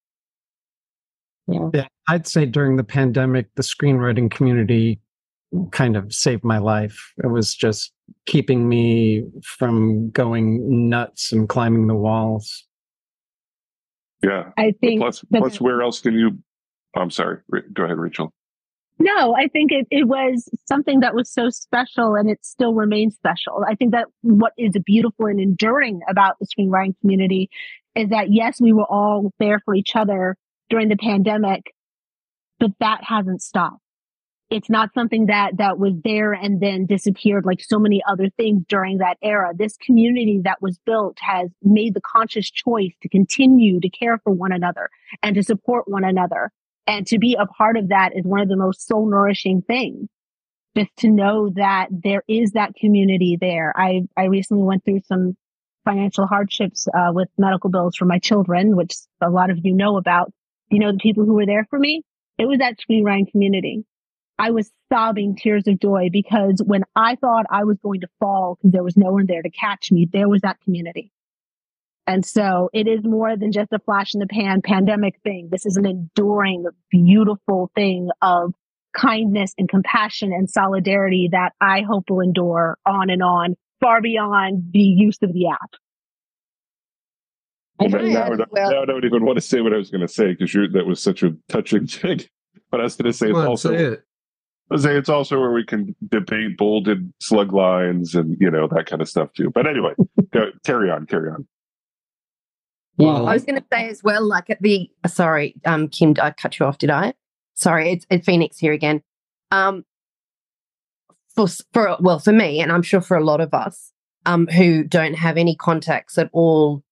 Yeah. yeah. I'd say during the pandemic, the screenwriting community kind of saved my life. It was just keeping me from going nuts and climbing the walls. Yeah. I think plus, plus where else can you I'm sorry. Go ahead, Rachel. No, I think it, it was something that was so special, and it still remains special. I think that what is beautiful and enduring about the screenwriting community is that, yes, we were all there for each other during the pandemic, but that hasn't stopped. It's not something that, that was there and then disappeared like so many other things during that era. This community that was built has made the conscious choice to continue to care for one another and to support one another. And to be a part of that is one of the most soul nourishing things. Just to know that there is that community there. I, I recently went through some financial hardships uh, with medical bills for my children, which a lot of you know about. You know, the people who were there for me, it was that screenwriting community. I was sobbing tears of joy because when I thought I was going to fall because there was no one there to catch me, there was that community. And so it is more than just a flash in the pan pandemic thing. This is an enduring, beautiful thing of kindness and compassion and solidarity that I hope will endure on and on, far beyond the use of the app. Well, now, now, well, now I don't even want to say what I was going to say because that was such a touching thing. But I was going to say it's on, also say it. I was say it's also where we can debate bolded slug lines and you know that kind of stuff too. But anyway, go, carry on, carry on. Well, I was going to say as well, like at the sorry, um, Kim, I cut you off, did I? Sorry, it's, it's Phoenix here again. Um, for for well, for me, and I'm sure for a lot of us, um, who don't have any contacts at all,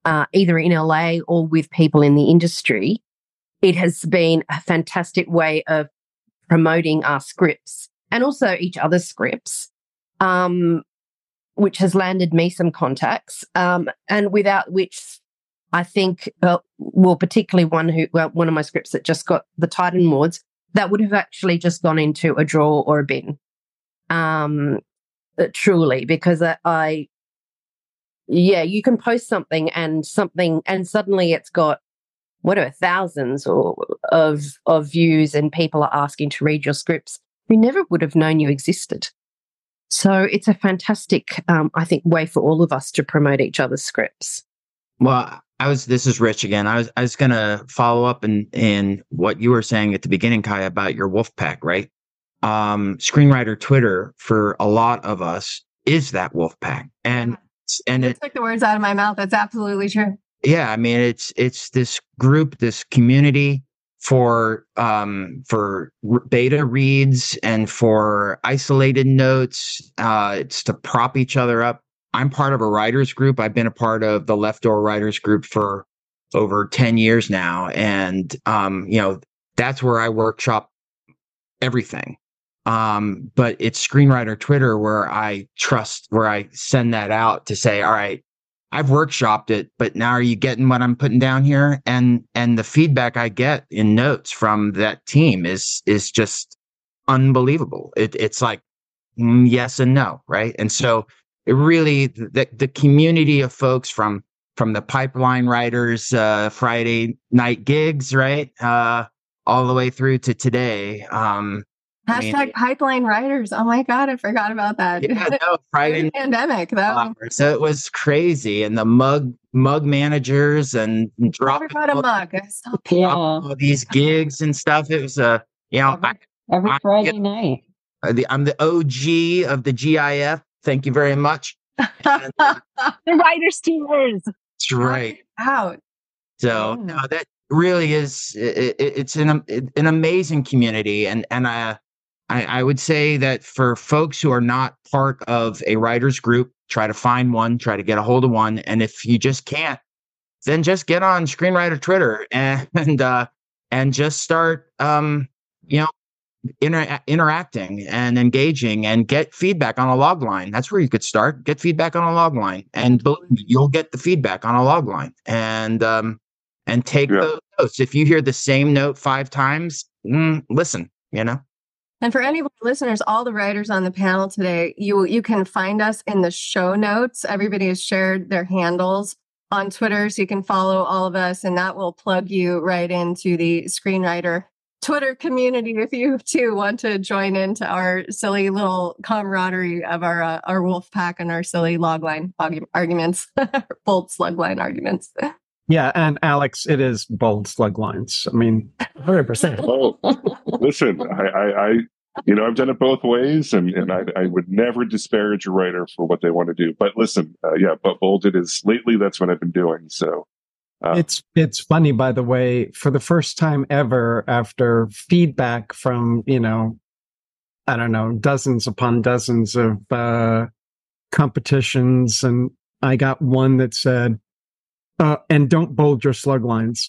uh, either in L A or with people in the industry, it has been a fantastic way of promoting our scripts and also each other's scripts, um, which has landed me some contacts, um, and without which I think, uh, well, particularly one who, well, one of my scripts that just got the Titan Awards, that would have actually just gone into a drawer or a bin, um, uh, truly, because I, I, yeah, you can post something and something, and suddenly it's got whatever thousands or of of views, and people are asking to read your scripts who never would have known you existed. So it's a fantastic, um, I think, way for all of us to promote each other's scripts. Well, I was, this is Rich again. I was, I was going to follow up in, in what you were saying at the beginning, Kaya, about your wolf pack, right? Um, screenwriter Twitter for a lot of us is that wolf pack. And, and it took the words out of my mouth. That's absolutely true. Yeah. I mean, it's, it's this group, this community for, um, for beta reads and for isolated notes. Uh, it's to prop each other up. I'm part of a writers group. I've been a part of the Left Door writers group for over ten years now. And, um, you know, that's where I workshop everything. Um, but it's Screenwriter Twitter where I trust, where I send that out to say, all right, I've workshopped it, but now are you getting what I'm putting down here? And, and the feedback I get in notes from that team is, is just unbelievable. It, it's like, mm, yes and no. Right. And so, it really, the, the community of folks from, from the Pipeline Writers, uh, Friday night gigs, right? Uh, all the way through to today. Um, Hashtag I mean, Pipeline Writers. Oh my God, I forgot about that. Yeah, no, Friday pandemic though. So it was crazy. And the mug, mug managers and dropping about a mug. Yeah. all these gigs and stuff. It was a, uh, you know, every, every I, Friday I, night. The, I'm the O G of the G I F. Thank you very much. And, the writers' tears. That's right. Out. So yeah. no, that really is. It, it, it's an an amazing community, and and I, I I would say that for folks who are not part of a writers group, try to find one, try to get a hold of one, and if you just can't, then just get on Screenwriter Twitter and and uh, and just start um you know. Inter- interacting and engaging and get feedback on a log line. That's where you could start. Get feedback on a log line, and you'll get the feedback on a log line. And um, and take yeah. those notes. If you hear the same note five times, mm, listen. You know. And for any listeners, all the writers on the panel today, you you can find us in the show notes. Everybody has shared their handles on Twitter, so you can follow all of us, and that will plug you right into the Screenwriter Twitter community if you too want to join into our silly little camaraderie of our uh, our wolf pack and our silly logline argu- arguments, bold slugline arguments. Yeah, and Alex, it is bold slug lines. I mean, one hundred percent. Oh, listen, I, I, I, you know, I've done it both ways, and, and I, I would never disparage a writer for what they want to do. But listen, uh, yeah, but bolded is lately. That's what I've been doing. So. Uh, it's it's funny, by the way, for the first time ever, after feedback from, you know, I don't know, dozens upon dozens of uh, competitions, and I got one that said, uh, and don't bold your slug lines.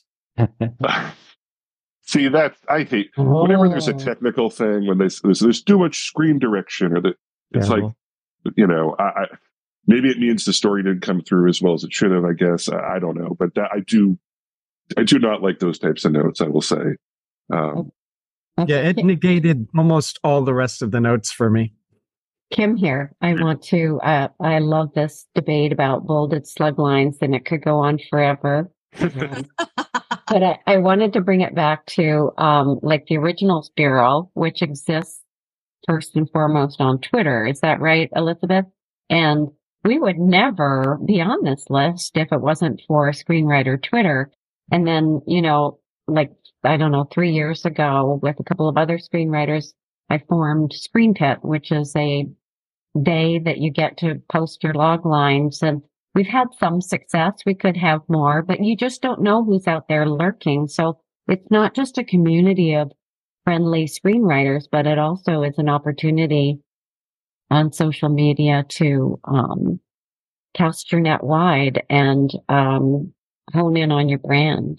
See, that's, I hate, oh. whenever there's a technical thing, when there's, there's, there's too much screen direction, or that it's yeah. like, you know, I, I maybe it means the story didn't come through as well as it should have, I guess. I, I don't know. But that, I do I do not like those types of notes, I will say. Um, yeah, it negated almost all the rest of the notes for me. Kim here. I want to, uh, I love this debate about bolded slug lines, and it could go on forever. Um, but I, I wanted to bring it back to um, like the Originals Bureau, which exists first and foremost on Twitter. Is that right, Elizabeth? And we would never be on this list if it wasn't for Screenwriter Twitter. And then, you know, like, I don't know, three years ago with a couple of other screenwriters, I formed Screen Pit, which is a day that you get to post your log lines. And we've had some success. We could have more, but you just don't know who's out there lurking. So it's not just a community of friendly screenwriters, but it also is an opportunity on social media to, um, cast your net wide and um, hone in on your brand.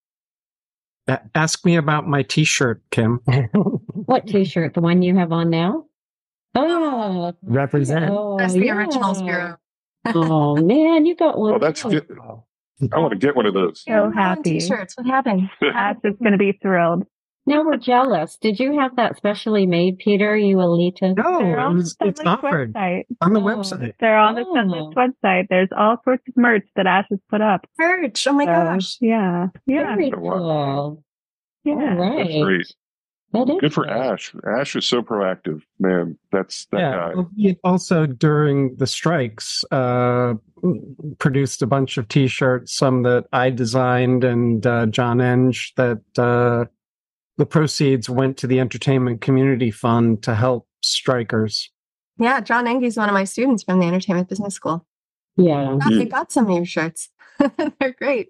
Uh, ask me about my T-shirt, Kim. What T-shirt? The one you have on now? Oh, represent. Oh, That's the yeah. original Spiro. Oh man, you got one. Oh, that's good. I want to get one of those. So happy. T-shirts. What happened? Ash is going to be thrilled. Now we're jealous. Did you have that specially made, Peter? You elitist? No, They're it on was, the it's Sunlist offered website. on the Oh. website. They're on the Oh. Sunlist website. There's all sorts of merch that Ash has put up. Merch. Oh my So, gosh. Yeah. Yeah. Very Oh, wow. cool. Yeah. All right. That's great. That is Good for great. Ash. Ash is so proactive, man. That's that Yeah. guy. well, he also during the strikes uh, produced a bunch of T-shirts, some that I designed and uh, John Enge. That uh, the proceeds went to the Entertainment Community Fund to help strikers. Yeah, John Enge's one of my students from the Entertainment Business School. Yeah. I I got some of your shirts. They're great.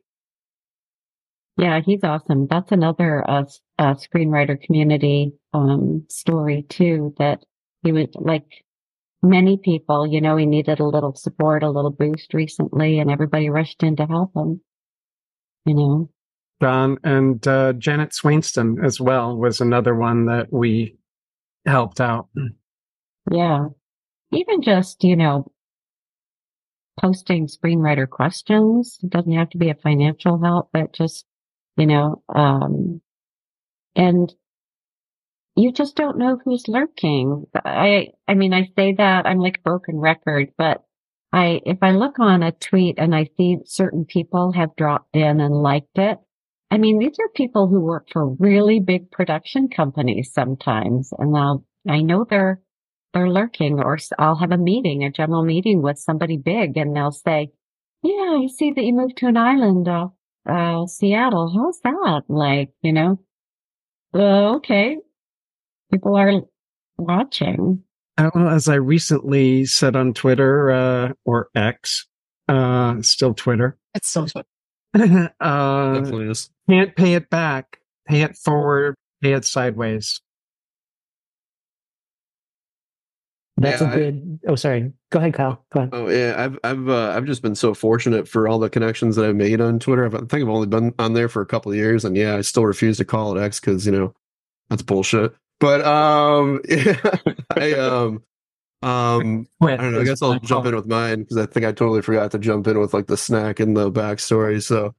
Yeah, he's awesome. That's another uh, s- uh, screenwriter community um, story too. That he was like many people, you know, he needed a little support, a little boost recently, and everybody rushed in to help him. You know, John and uh, Janet Swainston as well was another one that we helped out. yeah. Even just you know, posting screenwriter questions. It doesn't have to be a financial help, but just you know, um, and you just don't know who's lurking. I, I mean, I say that I'm like a broken record, but I, if I look on a tweet and I see certain people have dropped in and liked it, I mean, these are people who work for really big production companies sometimes, and I'll, I know they're, they're lurking, or s- I'll have a meeting, a general meeting with somebody big, and they'll say, yeah, I see that you moved to an island off, uh, Seattle. How's that? Like, you know, uh, okay. People are watching. Uh, well, as I recently said on Twitter uh, or X, uh, still Twitter, It's so sweet. uh, Definitely is. can't pay it back, pay it forward, pay it sideways. That's Yeah, a I- good. Oh, sorry. Go ahead, Kyle. Go ahead. Oh yeah, I've I've uh, I've just been so fortunate for all the connections that I've made on Twitter. I've, I think I've only been on there for a couple of years, and yeah, I still refuse to call it X because you know that's bullshit. But um, yeah, I um um I don't know. I guess I'll jump in with mine because I think I totally forgot to jump in with like the snack and the backstory. So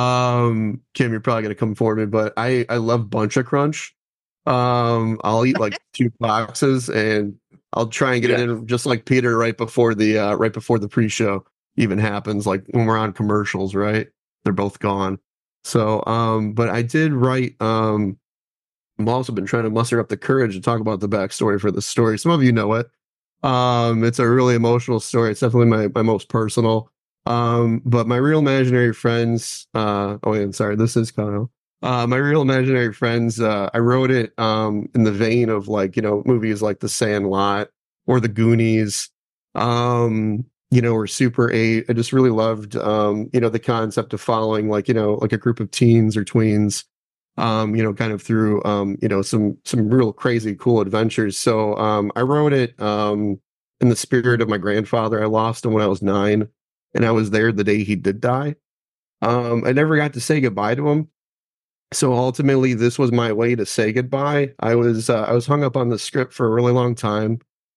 um, Kim, you're probably gonna come for me, but I I love Bunch of Crunch. Um, I'll eat like two boxes and I'll try and get it in just like Peter right before the uh, right before the pre-show even happens. Like when we're on commercials, right? They're both gone. So, um, but I did write. Um, I've also been trying to muster up the courage to talk about the backstory for the story. Some of you know it. Um, it's a really emotional story. It's definitely my my most personal. Um, but my real imaginary friends. Uh, oh, wait, I'm sorry. This is Kyle. Uh, my real imaginary friends, uh, I wrote it um, in the vein of like, you know, movies like The Sandlot or The Goonies, um, you know, or Super eight. I just really loved, um, you know, the concept of following like, you know, like a group of teens or tweens, um, you know, kind of through, um, you know, some, some real crazy cool adventures. So um, I wrote it um, in the spirit of my grandfather. I lost him when I was nine and I was there the day he did die. Um, I never got to say goodbye to him. So ultimately, this was my way to say goodbye. I was uh, I was hung up on the script for a really long time,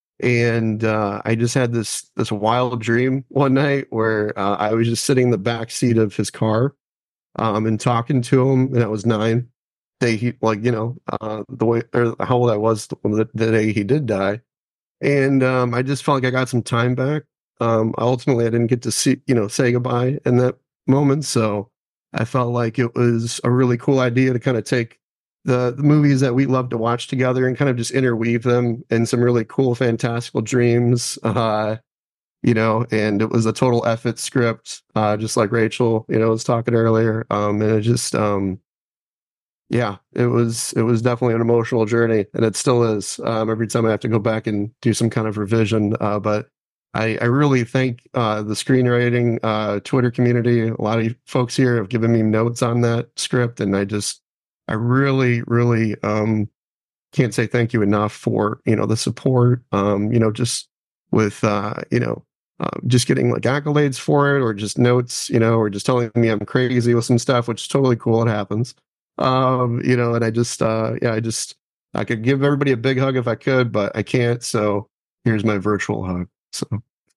and uh, I just had this this wild dream one night where uh, I was just sitting in the back seat of his car, um, and talking to him. And I was nine. Day he like you know uh, the way or how old I was the, the day he did die, and um, I just felt like I got some time back. Um, ultimately, I didn't get to see you know say goodbye in that moment, so. I felt like it was a really cool idea to kind of take the, the movies that we love to watch together and kind of just interweave them in some really cool, fantastical dreams. Uh, you know, and it was a total effort script, uh, just like Rachel, you know, was talking earlier. Um, and it just, um, yeah, it was it was definitely an emotional journey, and it still is. Um, every time I have to go back and do some kind of revision, uh, but. I, I really thank uh, the screenwriting uh, Twitter community. A lot of you folks here have given me notes on that script, and I just, I really, really um, can't say thank you enough for you know the support. Um, you know, just with uh, you know uh, just getting like accolades for it, or just notes, you know, or just telling me I'm crazy with some stuff, which is totally cool. It happens. Um, you know, and I just, uh, yeah, I just, I could give everybody a big hug if I could, but I can't. So here's my virtual hug. So,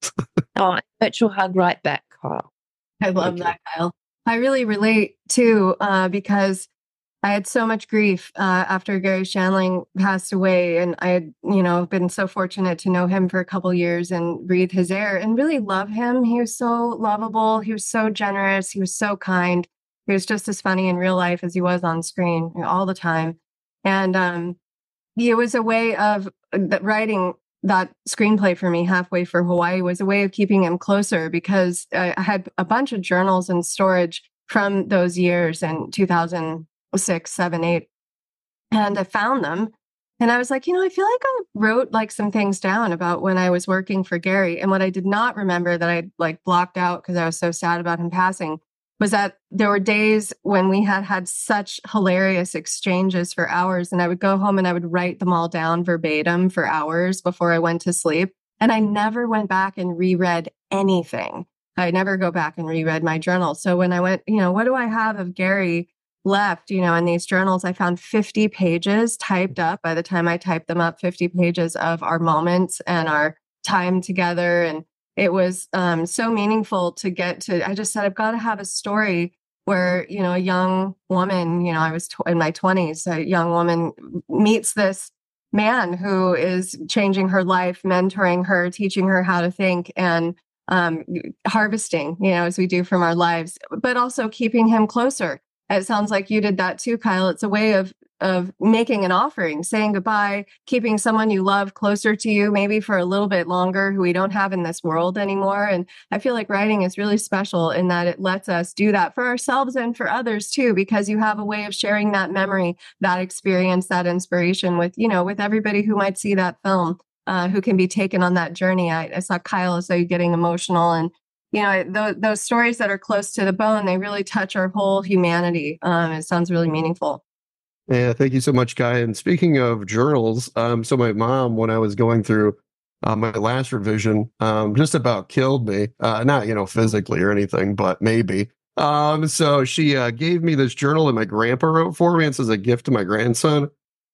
oh, virtual hug right back, Kyle. I love that, Kyle. I really relate too, uh, because I had so much grief uh, after Garry Shandling passed away, and I had, you know, been so fortunate to know him for a couple years and breathe his air and really love him. He was so lovable. He was so generous. He was so kind. He was just as funny in real life as he was on screen, you know, all the time. And um, it was a way of uh, writing that screenplay for me, Halfway for Hawaii, was a way of keeping him closer, because I had a bunch of journals in storage from those years in two thousand six, seven, eight. And I found them. And I was like, you know, I feel like I wrote like some things down about when I was working for Garry. And what I did not remember that I like blocked out because I was so sad about him passing was that there were days when we had had such hilarious exchanges for hours, and I would go home and I would write them all down verbatim for hours before I went to sleep. And I never went back and reread anything. I never go back and reread my journal. So when I went, you know, what do I have of Garry left, you know, in these journals? I found fifty pages typed up. By the time I typed them up, fifty pages of our moments and our time together. And it was um, so meaningful to get to, I just said, I've got to have a story where, you know, a young woman, you know, I was tw- in my twenties, a young woman meets this man who is changing her life, mentoring her, teaching her how to think, and um, harvesting, you know, as we do from our lives, but also keeping him closer. It sounds like you did that too, Kyle. It's a way of of making an offering, saying goodbye, keeping someone you love closer to you, maybe for a little bit longer, who we don't have in this world anymore. And I feel like writing is really special in that it lets us do that for ourselves and for others too, because you have a way of sharing that memory, that experience, that inspiration with, you know, with everybody who might see that film, uh, who can be taken on that journey. I, I saw Kyle as though you're getting emotional, and you know, those, those stories that are close to the bone, they really touch our whole humanity. Um, it sounds really meaningful. Yeah, thank you so much, Kai. And speaking of journals, um, so my mom, when I was going through uh, my last revision, um, just about killed me. Uh, not, you know, physically or anything, but maybe. Um, so she uh, gave me this journal that my grandpa wrote for me. It's as a gift to my grandson.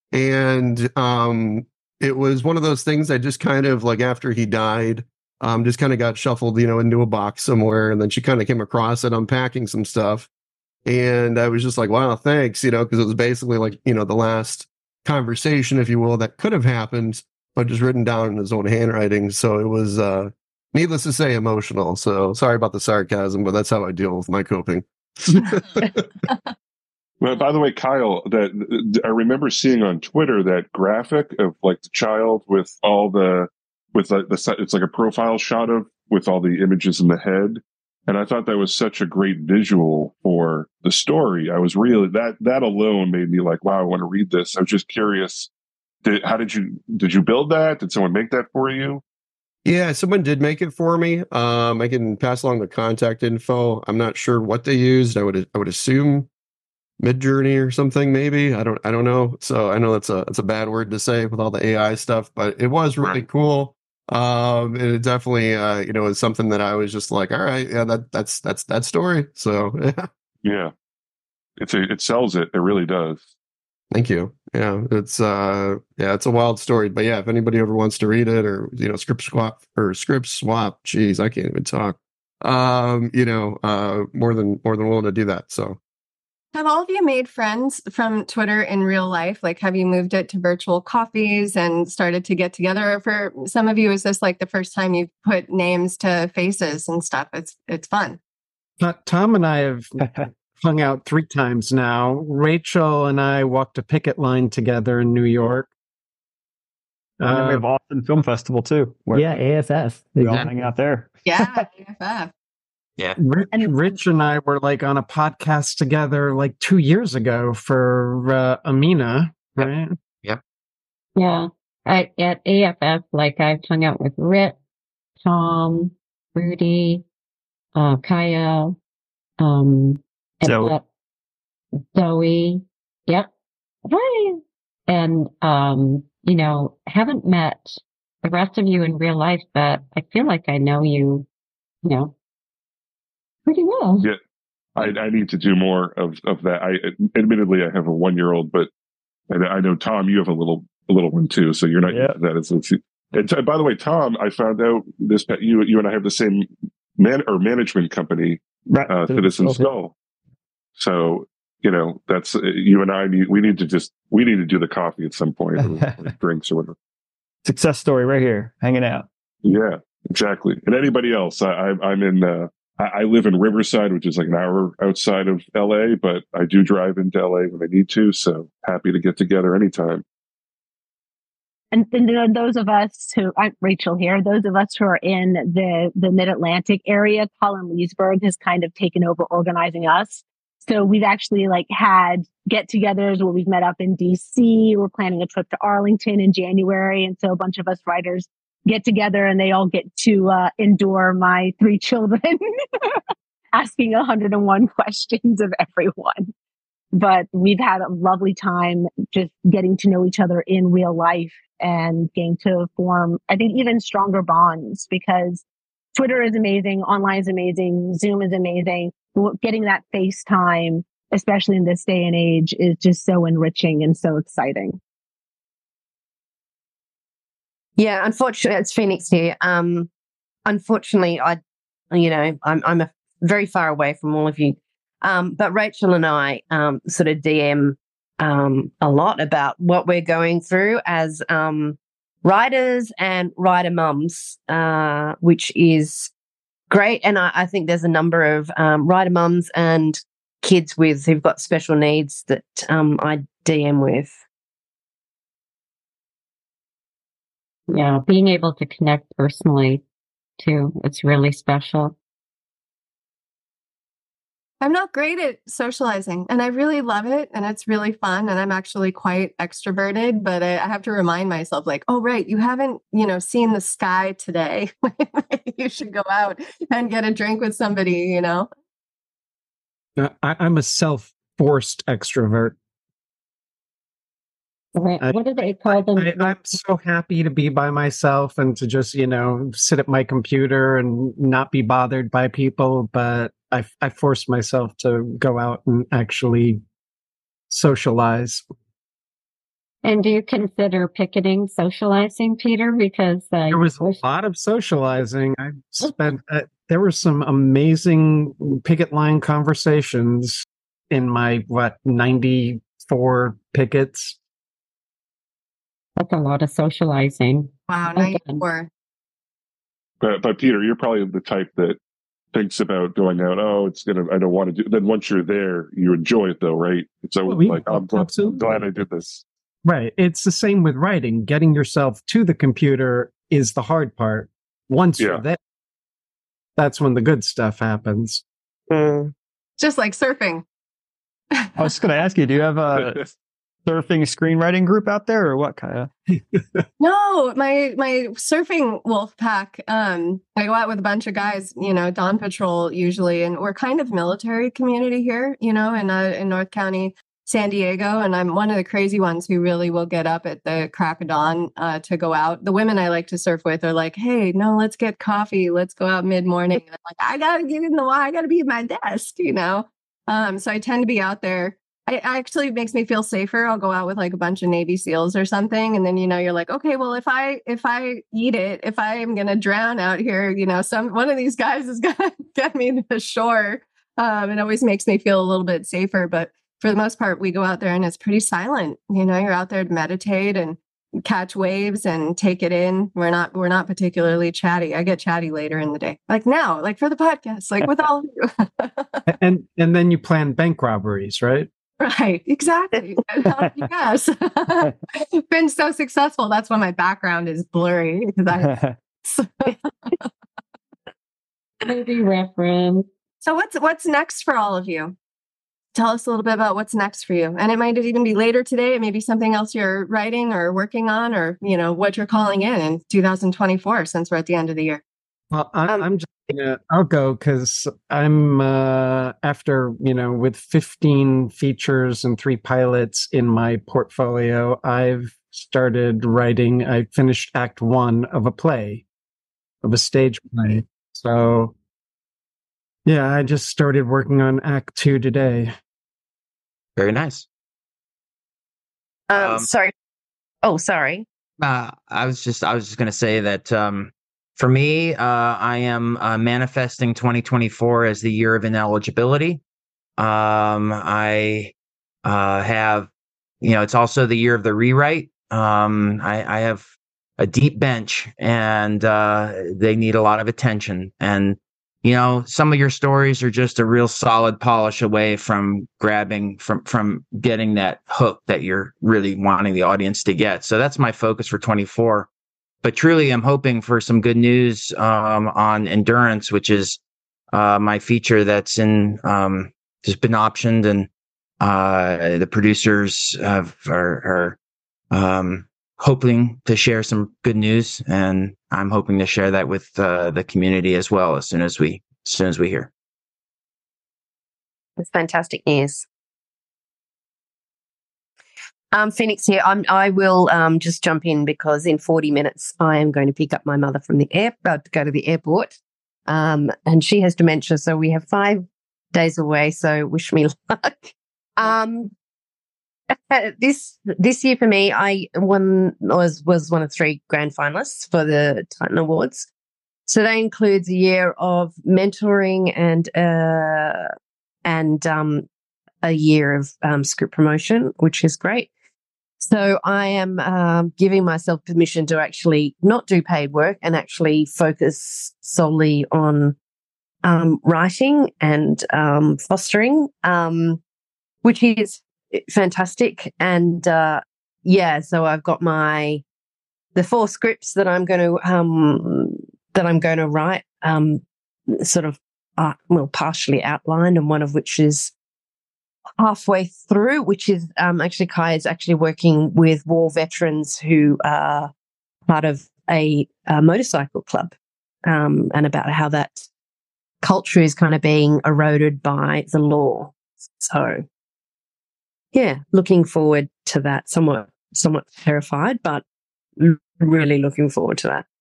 And um, it was one of those things I just kind of, like, after he died, um, just kind of got shuffled, you know, into a box somewhere. And then she kind of came across it, unpacking some stuff. And I was just like, wow, thanks, you know, because it was basically like, you know, the last conversation, if you will, that could have happened, but just written down in his own handwriting. So it was, uh, needless to say, emotional. So sorry about the sarcasm, but that's how I deal with my coping. Well, by the way, Kyle, that I remember seeing on Twitter that graphic of like the child with all the, with like the, it's like a profile shot of, with all the images in the head. And I thought that was such a great visual for the story. I was really, that, that alone made me like, wow, I want to read this. I was just curious. Did, how did you, did you build that? Did someone make that for you? Yeah, someone did make it for me. Um, I can pass along the contact info. I'm not sure what they used. I would, I would assume Midjourney or something, maybe. I don't, I don't know. So I know that's a, that's a bad word to say with all the A I stuff, but it was really cool. Um, and it definitely, uh, you know, is something that I was just like, all right, yeah, that, that's, that's that story. So, yeah. Yeah. It's a, it sells it. It really does. Thank you. Yeah. It's, uh, yeah, it's a wild story, but yeah, if anybody ever wants to read it, or, you know, script swap or script swap, geez, I can't even talk. Um, you know, uh, more than, more than willing to do that. So. Have all of you made friends from Twitter in real life? Like, have you moved it to virtual coffees and started to get together? For some of you, is this like the first time you put names to faces and stuff? It's it's fun. Tom and I have hung out three times now. Rachel and I walked a picket line together in New York. And then we have Austin Film Festival too. Where yeah, A F F. We all hang out there. Yeah, A F F. Yeah. Rich, Rich and I were like on a podcast together like two years ago for uh, Amina, right? Yep. Yeah. I, at A F F, like I've hung out with Rich, Tom, Rudy, uh, Kaya, um, and Zoe. uh, Zoe. Yep. Hi. And, um, you know, haven't met the rest of you in real life, but I feel like I know you, you know, pretty well. Yeah. I, I need to do more of, of that. I admittedly I have a one year old, but I, I know Tom, you have a little a little one too, so you're not Yeah. used to that. It's, it's, and t- by the way, Tom, I found out this pa- you you and I have the same man or management company, Right. uh, Citizen Skull. So you know that's uh, you and I need we need to just we need to do the coffee at some point, or, or drinks or whatever. Success story right here, hanging out. Yeah, exactly. And anybody else, I, I, I'm in. Uh, I, I live in Riverside, which is like an hour outside of L A, but I do drive into L A when I need to. So happy to get together anytime. And, and then those of us who, I'm Rachel here, those of us who are in the, the mid-Atlantic area, Colin Leesburg has kind of taken over organizing us. So we've actually like had get-togethers where we've met up in D C. We're planning a trip to Arlington in January. And so a bunch of us writers get together and they all get to uh, endure my three children asking one hundred one questions of everyone. But we've had a lovely time just getting to know each other in real life and getting to form, I think, even stronger bonds, because Twitter is amazing, online is amazing, Zoom is amazing. Getting that FaceTime, especially in this day and age, is just so enriching and so exciting. Yeah, unfortunately, it's Phoenix here. Um, unfortunately, I, you know, I'm I'm a, very far away from all of you. Um, but Rachel and I um, sort of D M um, a lot about what we're going through as um, writers and writer mums, uh, which is great. And I, I think there's a number of um, writer mums and kids with who've got special needs that um, I D M with. Yeah, being able to connect personally too, it's really special. I'm not great at socializing and I really love it and it's really fun and I'm actually quite extroverted, but I, I have to remind myself like, oh, right, you haven't, you know, seen the sky today. You should go out and get a drink with somebody, you know? Uh, I, I'm a self-forced extrovert. What, I, what do they call them? I, I'm so happy to be by myself and to just, you know, sit at my computer and not be bothered by people, but I, I force myself to go out and actually socialize. And do you consider picketing socializing, Peter? Because uh, there was a lot of socializing. I spent, uh, there were some amazing picket line conversations in my, what, ninety-four pickets. That's a lot of socializing. Wow, ninety-four. But, but Peter, you're probably the type that thinks about going out. Oh, it's gonna. I don't want to do. Then once you're there, you enjoy it, though, right? It's always well, like, oh, I'm, glad, I'm glad I did this. Right. It's the same with writing. Getting yourself to the computer is the hard part. Once yeah. you're there, that's when the good stuff happens. Mm. Just like surfing. I was going to ask you, do you have a surfing screenwriting group out there or what, Kaya? No, my my surfing wolf pack. Um, I go out with a bunch of guys, you know, Dawn Patrol usually, and we're kind of military community here, you know, in uh, in North County, San Diego, and I'm one of the crazy ones who really will get up at the crack of dawn uh, to go out. The women I like to surf with are like, "Hey, no, let's get coffee. Let's go out mid morning." I'm like, "I gotta get in the water. I gotta be at my desk," you know. Um, so I tend to be out there. I actually makes me feel safer. I'll go out with like a bunch of Navy SEALs or something. And then, you know, you're like, okay, well, if I, if I eat it, if I am going to drown out here, you know, some, one of these guys is going to get me to the shore. Um, it always makes me feel a little bit safer. But for the most part, we go out there and it's pretty silent. You know, you're out there to meditate and catch waves and take it in. We're not, we're not particularly chatty. I get chatty later in the day, like now, like for the podcast, like with all of you. and, and then you plan bank robberies, right? Right, exactly. Yes. Been so successful. That's why my background is blurry. I... Movie reference. So what's what's next for all of you? Tell us a little bit about what's next for you. And it might even be later today. It may be something else you're writing or working on, or you know what you're calling in in two thousand twenty-four, since we're at the end of the year. Well, I, um, I'm just gonna, I'll go because I'm uh, after, you know, with fifteen features and three pilots in my portfolio, I've started writing. I finished act one of a play, of a stage play. So, yeah, I just started working on act two today. Very nice. Um, Um, sorry. Oh, sorry. Uh, I was just I was just going to say that um, for me, uh, I am uh, manifesting twenty twenty-four as the year of ineligibility. Um, I uh, have, you know, it's also the year of the rewrite. Um, I, I have a deep bench, and uh, they need a lot of attention. And you know, some of your stories are just a real solid polish away from grabbing, from from getting that hook that you're really wanting the audience to get. So that's my focus for twenty-four. But truly, I'm hoping for some good news um, on Endurance, which is uh, my feature that's in um, has been optioned, and uh, the producers have, are, are um, hoping to share some good news, and I'm hoping to share that with uh, the community as well as soon as we as soon as we hear. That's fantastic news. Um, Phoenix here. I'm, I will um, just jump in because in forty minutes I am going to pick up my mother from the air, uh, to go to the airport, um, and she has dementia, so we have five days away. So wish me luck. Um, this this year for me, I won was was one of three grand finalists for the Titan Awards. So that includes a year of mentoring and uh, and um, a year of um, script promotion, which is great. So I am um, giving myself permission to actually not do paid work and actually focus solely on um, writing and um, fostering, um, which is fantastic. And uh, yeah, so I've got my the four scripts that I'm going to um, that I'm going to write, um, sort of uh, well partially outlined, and one of which is halfway through, which is um, actually Kai is actually working with war veterans who are part of a, a motorcycle club, um, and about how that culture is kind of being eroded by the law. So, yeah, looking forward to that. Somewhat, somewhat terrified, but really looking forward to that.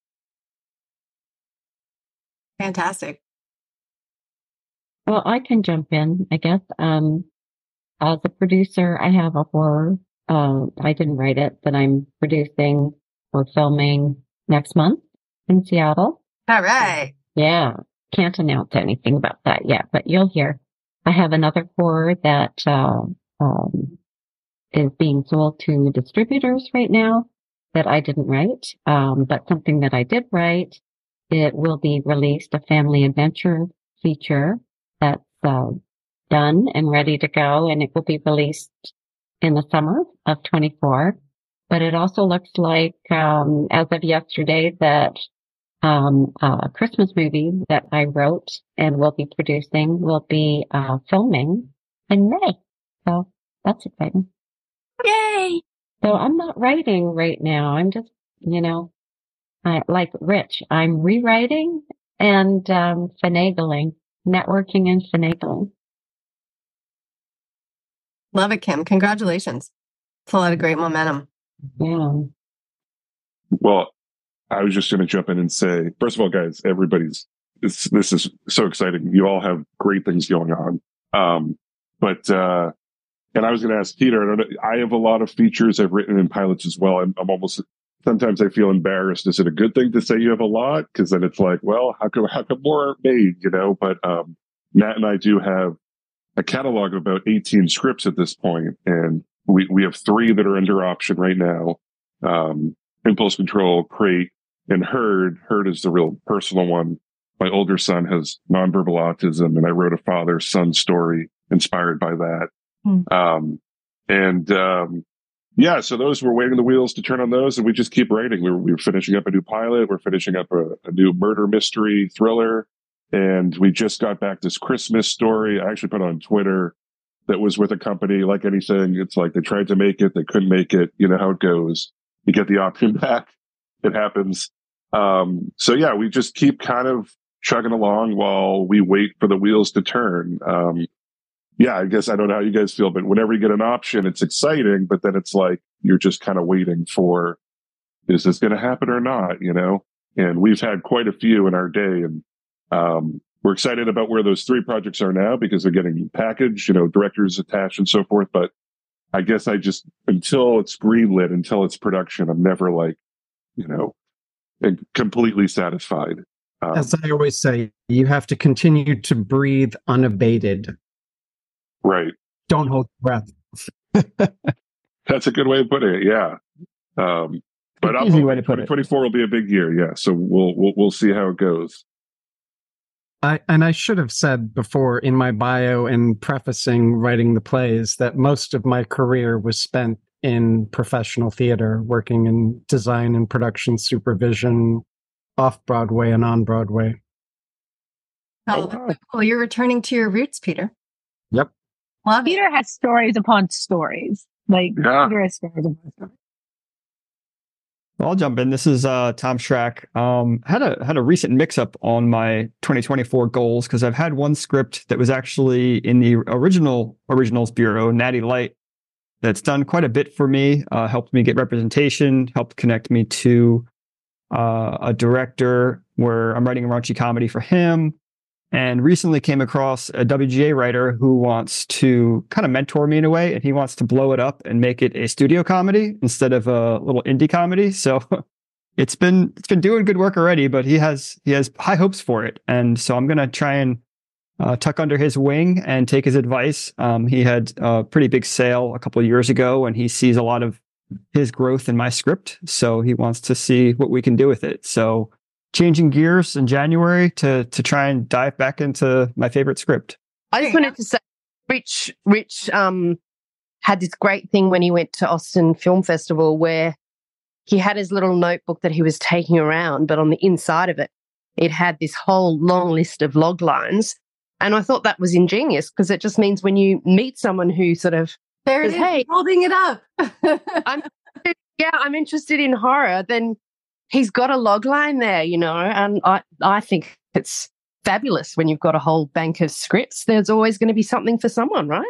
Fantastic. Well, I can jump in, I guess. Um, as a producer, I have a horror. Uh, I didn't write it, but I'm producing or filming next month in Seattle. All right. Yeah. Can't announce anything about that yet, but you'll hear. I have another horror that uh, um, is being sold to distributors right now that I didn't write, um, but something that I did write. It will be released, a family adventure feature that's uh, done and ready to go, and it will be released in the summer of twenty-four. But it also looks like, um, as of yesterday, that um, a Christmas movie that I wrote and will be producing will be uh, filming in May. So that's exciting. Yay! So I'm not writing right now. I'm just, you know, I, like Rich, I'm rewriting and um, finagling. Networking and finagling. Love it, Kim. Congratulations. It's a lot of great momentum. Yeah. Well, I was just going to jump in and say, first of all, guys, everybody's, this, this is so exciting. You all have great things going on. Um, but, uh, and I was going to ask Peter, I, don't know, I have a lot of features I've written in pilots as well. I'm, I'm almost, sometimes I feel embarrassed. Is it a good thing to say you have a lot? Because then it's like, well, how come, how come more aren't made, you know? But um, Matt and I do have a catalog of about eighteen scripts at this point, and we, we have three that are under option right now. Um, Impulse Control, Crate, and Herd. Herd is the real personal one. My older son has nonverbal autism, and I wrote a father-son story inspired by that. Mm. Um, and um, yeah, so those, we're waiting the wheels to turn on those, and we just keep writing. We're, we're finishing up a new pilot. We're finishing up a, a new murder mystery thriller. And we just got back this Christmas story. I actually put it on Twitter that was with a company. Like anything, it's like they tried to make it, they couldn't make it. You know how it goes. You get the option back. It happens. Um, so yeah, we just keep kind of chugging along while we wait for the wheels to turn. Um, yeah, I guess I don't know how you guys feel, but whenever you get an option, it's exciting, but then it's like you're just kind of waiting for, is this going to happen or not? You know, and we've had quite a few in our day, and um, we're excited about where those three projects are now because they're getting packaged, you know, directors attached and so forth. But I guess I just, until it's greenlit, until it's production, I'm never like, you know, completely satisfied. Um, As I always say, you have to continue to breathe unabated. Right. Don't hold your breath. That's a good way of putting it. Yeah. Um, but I'm Easy way to put it. twenty twenty-four will be a big year. Yeah. So we'll, we'll, we'll see how it goes. I, and I should have said before in my bio and prefacing writing the plays that most of my career was spent in professional theater, working in design and production supervision, off Broadway and on Broadway. Oh, that's so cool. You're returning to your roots, Peter. Yep. Love Peter has stories upon stories. Like Yeah. Peter has stories upon stories. Well, I'll jump in. This is uh, Tom Schrack. Um, had a had a recent mix-up on my twenty twenty-four goals because I've had one script that was actually in the original Originals Bureau, Natty Light, that's done quite a bit for me. Uh, helped me get representation, helped connect me to uh, a director where I'm writing a raunchy comedy for him. And recently came across a W G A writer who wants to kind of mentor me in a way, and he wants to blow it up and make it a studio comedy instead of a little indie comedy. So it's been it's been doing good work already, but he has he has high hopes for it, and so I'm gonna try and uh, tuck under his wing and take his advice. Um, he had a pretty big sale a couple of years ago, and he sees a lot of his growth in my script, so he wants to see what we can do with it. So. Changing gears in January to to try and dive back into my favorite script. I just wanted to say, Rich, Rich um, had this great thing when he went to Austin Film Festival where he had his little notebook that he was taking around, but on the inside of it, it had this whole long list of log lines. And I thought that was ingenious because it just means when you meet someone who sort of There it says, is, hey, holding it up. I'm, yeah, I'm interested in horror, then he's got a log line there, you know, and I, I think it's fabulous when you've got a whole bank of scripts. There's always going to be something for someone, right?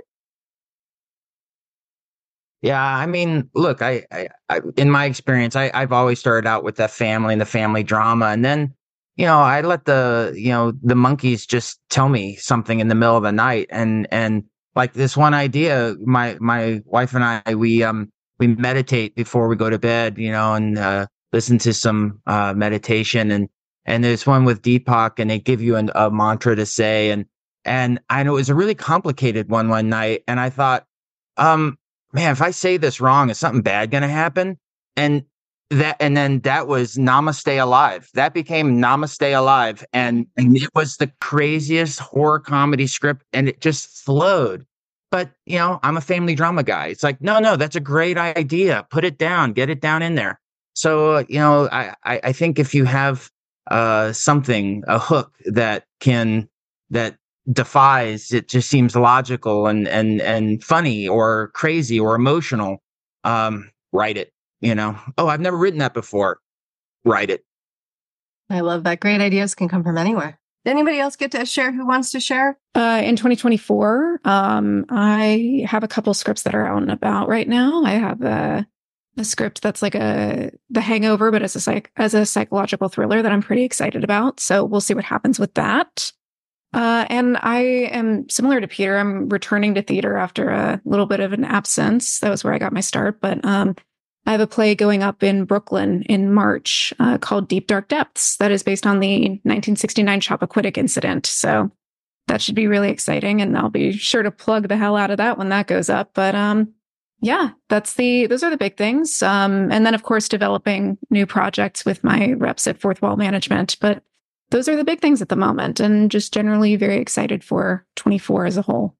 Yeah, I mean, look, I, I, I in my experience, I, I've always started out with the family and the family drama, and then, you know, I let the, you know, the monkeys just tell me something in the middle of the night, and and like this one idea, my my wife and I, we um we meditate before we go to bed, you know, and uh, listen to some uh, meditation, and and there's one with Deepak, and they give you an, a mantra to say, and and I know it was a really complicated one one night, and I thought, um, man, if I say this wrong, is something bad going to happen? And that, and then that was Namaste Alive. That became Namaste Alive, and and it was the craziest horror comedy script, and it just flowed. But you know, I'm a family drama guy. It's like, no, no, that's a great idea. Put it down, get it down in there. So, uh, you know, I, I, I think if you have uh, something, a hook that can, that defies, it just seems logical and, and, and funny or crazy or emotional, um, write it, you know. Oh, I've never written that before. Write it. I love that. Great ideas can come from anywhere. Did anybody else get to share who wants to share? Uh, in twenty twenty-four, um, I have a couple scripts that are out and about right now. I have a a script that's like a The Hangover, but as a psych as a psychological thriller that I'm pretty excited about. So we'll see what happens with that. Uh, and I am similar to Peter. I'm returning to theater after a little bit of an absence. That was where I got my start. But um, I have a play going up in Brooklyn in March uh, called Deep Dark Depths that is based on the nineteen sixty-nine Chappaquiddick incident. So that should be really exciting, and I'll be sure to plug the hell out of that when that goes up. But um. Yeah, that's the, those are the big things. Um, and then of course, developing new projects with my reps at Fourth Wall Management, but those are the big things at the moment, and just generally very excited for twenty-four as a whole.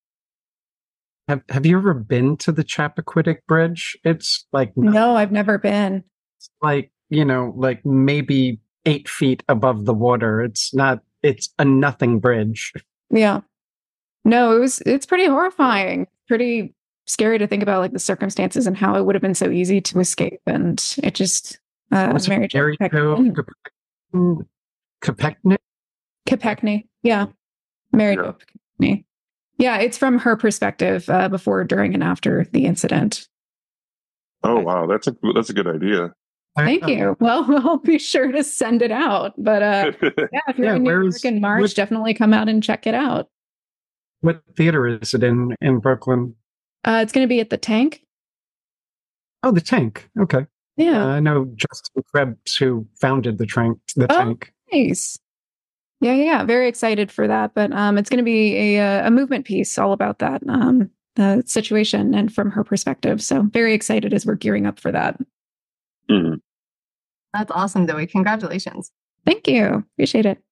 Have Have you ever been to the Chappaquiddick Bridge? It's like no, I've never been. It's like, you know, like maybe eight feet above the water. It's not. It's a nothing bridge. Yeah. No, it was. It's pretty horrifying. Pretty scary to think about, like the circumstances and how it would have been so easy to escape, and it just Uh, Was it Mary Jo Mary Jo Kopechne. Kopechne? Kopechne. Yeah. Mary Jo Kopechne. Yeah, it's from her perspective uh, before, during, and after the incident. Oh wow, that's a that's a good idea. Thank you. Well, I'll be sure to send it out. But uh, yeah, if you're Yeah, in New where York is- in March, what- definitely come out and check it out. What theater is it in in Brooklyn? Uh, it's going to be at the Tank. Oh, the Tank. Okay. Yeah. Uh, I know Justin Krebs, who founded the Tank. The Oh, Tank. nice. Yeah, yeah, yeah. Very excited for that. But um, it's going to be a a movement piece all about that um the situation and from her perspective. So very excited as we're gearing up for that. Mm-hmm. That's awesome, Zoe. Congratulations. Thank you. Appreciate it.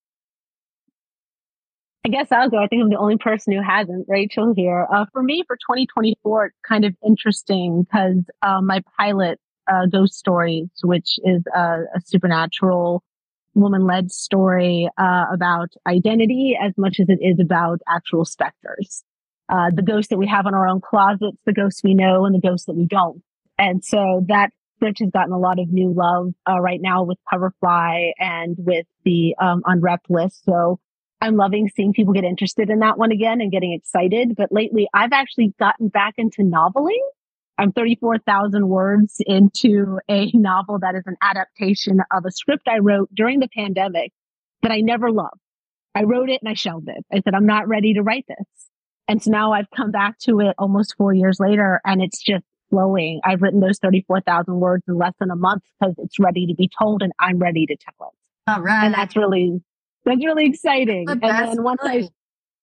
I guess I'll go. I think I'm the only person who hasn't. Rachel here. Uh, for me, for twenty twenty-four, it's kind of interesting because uh, my pilot, uh, Ghost Stories, which is a, a supernatural woman-led story uh, about identity as much as it is about actual specters. Uh, the ghosts that we have in our own closets, the ghosts we know, and the ghosts that we don't. And so that script has gotten a lot of new love uh, right now with Coverfly and with the um, Unwrapped list. So I'm loving seeing people get interested in that one again and getting excited. But lately, I've actually gotten back into noveling. I'm thirty-four thousand words into a novel that is an adaptation of a script I wrote during the pandemic that I never loved. I wrote it and I shelved it. I said, I'm not ready to write this. And so now I've come back to it almost four years later and it's just flowing. I've written those thirty-four thousand words in less than a month because it's ready to be told and I'm ready to tell it. All right. And that's really, that's really exciting. The And best then once I, feeling.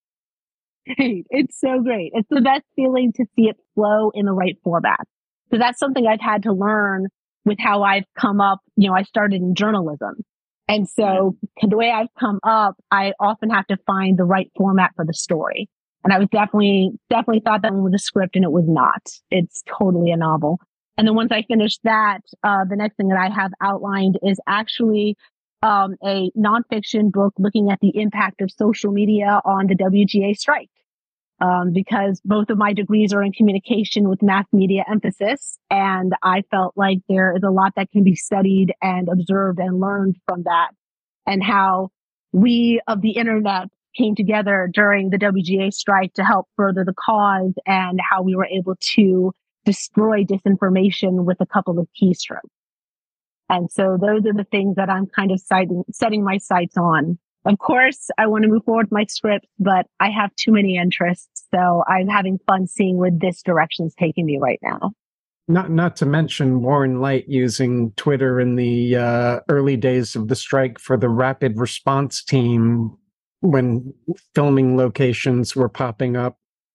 great. It's so great. It's the best feeling to see it flow in the right format. Because that's something I've had to learn with how I've come up. You know, I started in journalism. And so the way I've come up, I often have to find the right format for the story. And I was definitely, definitely thought that one was a script and it was not. It's totally a novel. And then once I finished that, uh, the next thing that I have outlined is actually um, a nonfiction book looking at the impact of social media on the W G A strike. Um, because both of my degrees are in communication with mass media emphasis. And I felt like there is a lot that can be studied and observed and learned from that, and how we of the internet came together during the W G A strike to help further the cause, and how we were able to destroy disinformation with a couple of keystrokes. And so those are the things that I'm kind of sighting, setting my sights on. Of course, I want to move forward with my script, but I have too many interests. So I'm having fun seeing where this direction's taking me right now. Not not to mention Warren Light using Twitter in the uh, early days of the strike for the rapid response team when filming locations were popping up.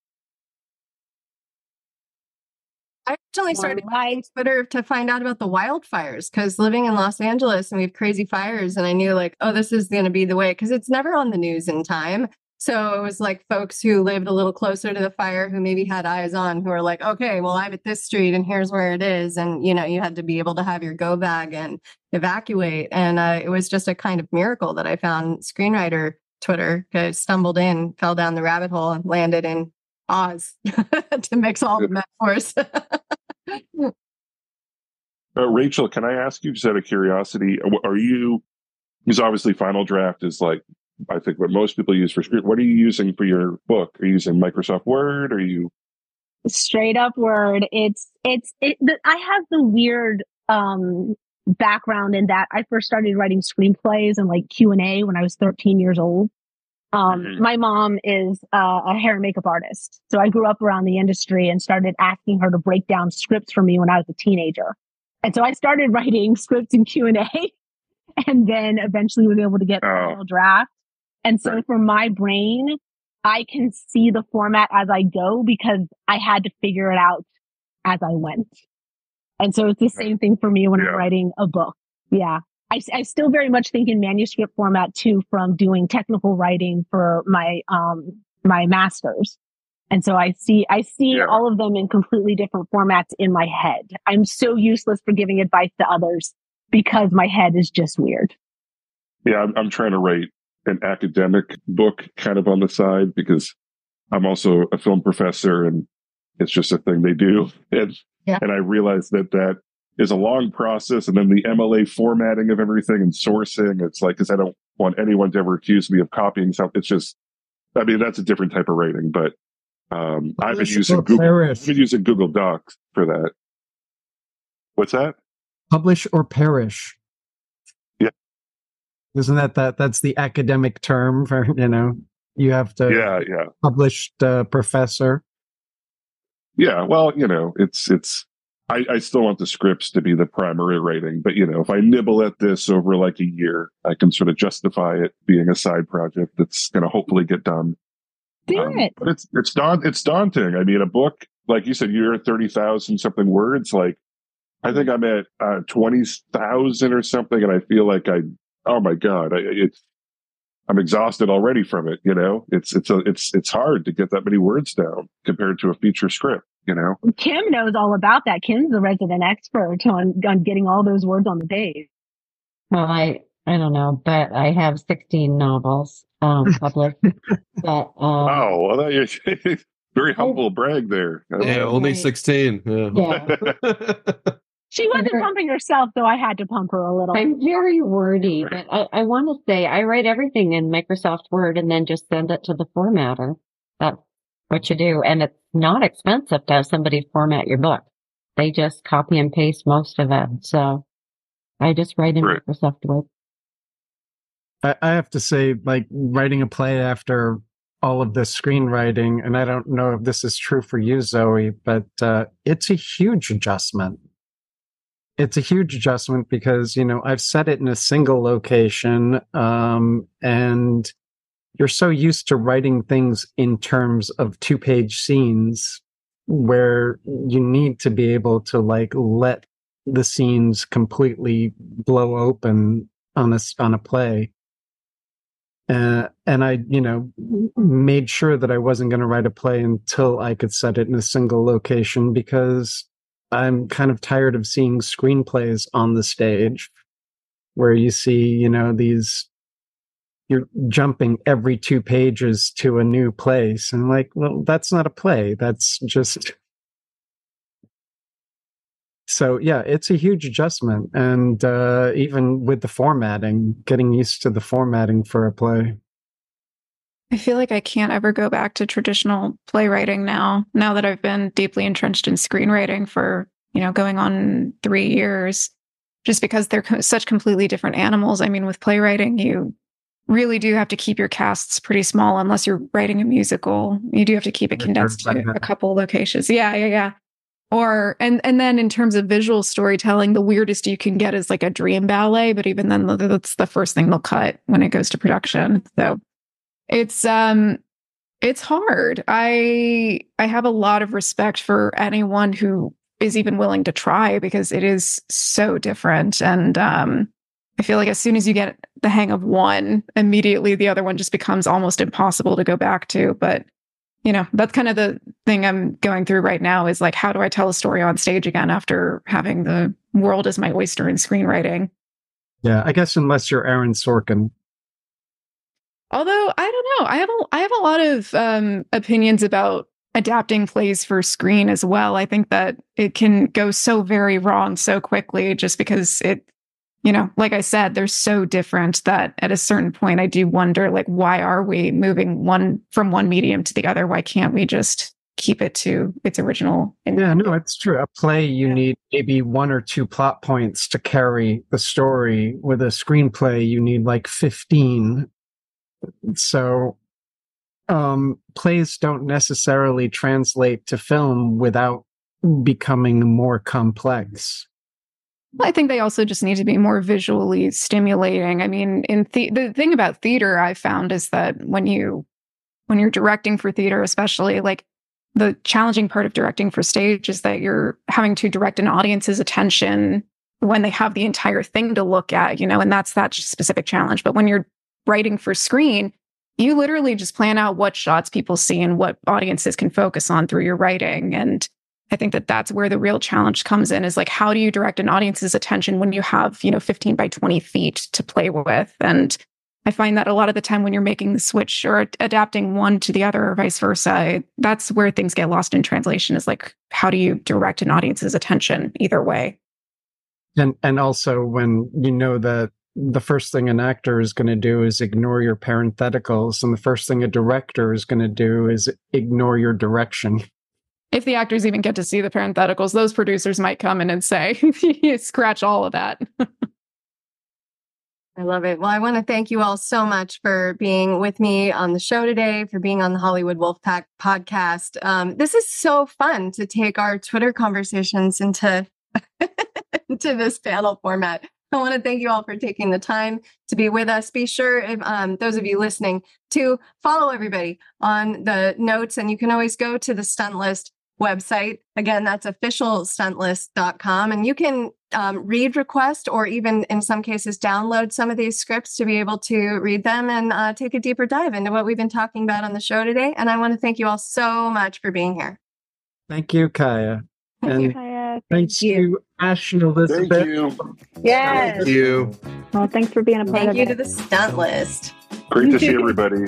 I originally started using Twitter to find out about the wildfires because living in Los Angeles and we have crazy fires, and I knew like, oh, this is going to be the way because it's never on the news in time. So it was like folks who lived a little closer to the fire who maybe had eyes on who were like, okay, well, I'm at this street and here's where it is. And, you know, you had to be able to have your go bag and evacuate. And uh, it was just a kind of miracle that I found screenwriter Twitter, because stumbled in, fell down the rabbit hole and landed in Oz to mix all the metaphors. uh, Rachel, can I ask you, just out of curiosity, are you, because obviously Final Draft is like, I think what most people use for script. What are you using for your book? Are you using Microsoft Word? Are you straight up Word? It's, it's, it, the, I have the weird, um, background in that I first started writing screenplays and like Q and A when I was thirteen years old. Um, mm-hmm. My mom is uh, a hair and makeup artist. So I grew up around the industry and started asking her to break down scripts for me when I was a teenager. And so I started writing scripts in Q and A and then eventually was able to get oh. Final Draft. And so for my brain, I can see the format as I go because I had to figure it out as I went. And so it's the same thing for me when yeah. I'm writing a book. Yeah. I, I still very much think in manuscript format too, from doing technical writing for my, um, my masters. And so I see, I see yeah. all of them in completely different formats in my head. I'm so useless for giving advice to others because my head is just weird. Yeah. I'm, I'm trying to write an academic book kind of on the side because I'm also a film professor and it's just a thing they do. And, yeah. and I realized that that is a long process, and then the M L A formatting of everything and sourcing. It's like, because I don't want anyone to ever accuse me of copying something. It's just, I mean, that's a different type of writing, but um, I've been using Google. I've been using Google Docs for that. What's that? Publish or perish. Yeah. Isn't that that that's the academic term for, you know, you have to yeah, yeah. publish the professor. Yeah, well, you know, it's it's I, I still want the scripts to be the primary writing, but you know, if I nibble at this over like a year, I can sort of justify it being a side project that's going to hopefully get done. Do um, it. But it's it's daunt it's daunting. I mean, a book, like you said, you're at thirty thousand something words. Like, I think I'm at uh, twenty thousand or something, and I feel like I, oh my god, I, it's I'm exhausted already from it. You know, it's it's a it's it's hard to get that many words down compared to a feature script. You know, Kim knows all about that. Kim's the resident expert on on getting all those words on the page. Well, I I don't know, but I have sixteen novels um, published. But um, oh, well, that is very humble brag there. Yeah, only sixteen. Yeah. yeah. She wasn't pumping herself, so I had to pump her a little. I'm very wordy, but I, I want to say I write everything in Microsoft Word and then just send it to the formatter. That's what you do. And it's not expensive to have somebody format your book. They just copy and paste most of it. So I just write in right. Microsoft Word. I, I have to say, like, writing a play after all of this screenwriting, and I don't know if this is true for you, Zoe, but uh, it's a huge adjustment. It's a huge adjustment because, you know, I've set it in a single location, um, and you're so used to writing things in terms of two-page scenes where you need to be able to, like, let the scenes completely blow open on a, on a play. Uh, and I, you know, made sure that I wasn't going to write a play until I could set it in a single location, because I'm kind of tired of seeing screenplays on the stage where you see, you know, these, you're jumping every two pages to a new place. And like, well, that's not a play. That's just. So yeah, it's a huge adjustment. And uh, even with the formatting, getting used to the formatting for a play. I feel like I can't ever go back to traditional playwriting now, now that I've been deeply entrenched in screenwriting for, you know, going on three years, just because they're co- such completely different animals. I mean, with playwriting, you really do have to keep your casts pretty small unless you're writing a musical. You do have to keep it condensed to a couple locations. Yeah, yeah, yeah. Or, and, and then in terms of visual storytelling, the weirdest you can get is like a dream ballet, but even then that's the first thing they'll cut when it goes to production. So it's, um, it's hard. I, I have a lot of respect for anyone who is even willing to try, because it is so different. And, um, I feel like as soon as you get the hang of one, immediately the other one just becomes almost impossible to go back to. But, you know, that's kind of the thing I'm going through right now, is like, how do I tell a story on stage again after having the world as my oyster in screenwriting? Yeah, I guess unless you're Aaron Sorkin. Although, I don't know. I have a, I have a lot of um, opinions about adapting plays for screen as well. I think that it can go so very wrong so quickly, just because it, you know, like I said, they're so different that at a certain point I do wonder, like, why are we moving one from one medium to the other? Why can't we just keep it to its original? Yeah, no, it's true. A play, you yeah. need maybe one or two plot points to carry the story. With a screenplay, you need like fifteen. So um, plays don't necessarily translate to film without becoming more complex. I think they also just need to be more visually stimulating. I mean, in the the thing about theater I've found is that when you when you're directing for theater, especially, like, the challenging part of directing for stage is that you're having to direct an audience's attention when they have the entire thing to look at, you know, and that's that specific challenge. But when you're writing for screen, you literally just plan out what shots people see and what audiences can focus on through your writing. And I think that that's where the real challenge comes in, is like, how do you direct an audience's attention when you have, you know, fifteen by twenty feet to play with? And I find that a lot of the time when you're making the switch or adapting one to the other or vice versa, that's where things get lost in translation, is like, how do you direct an audience's attention either way? And and also when you know that the first thing an actor is going to do is ignore your parentheticals, and the first thing a director is going to do is ignore your direction. If the actors even get to see the parentheticals, those producers might come in and say, scratch all of that. I love it. Well, I want to thank you all so much for being with me on the show today, for being on the Hollywood Wolfpack podcast. Um, this is so fun to take our Twitter conversations into, into this panel format. I want to thank you all for taking the time to be with us. Be sure, if um, those of you listening, to follow everybody on the notes, and you can always go to the Stunt List website. Again, that's official stunt list dot com. And you can um, read request, or even in some cases download some of these scripts to be able to read them and uh, take a deeper dive into what we've been talking about on the show today. And I want to thank you all so much for being here. Thank you, Kaya. Thank and you, Kaya. Thanks Thank to Ash and Elizabeth. Thank you. Yes. Thank you. Well, thanks for being a part Thank of you it. to the Stunt List. Great to see everybody.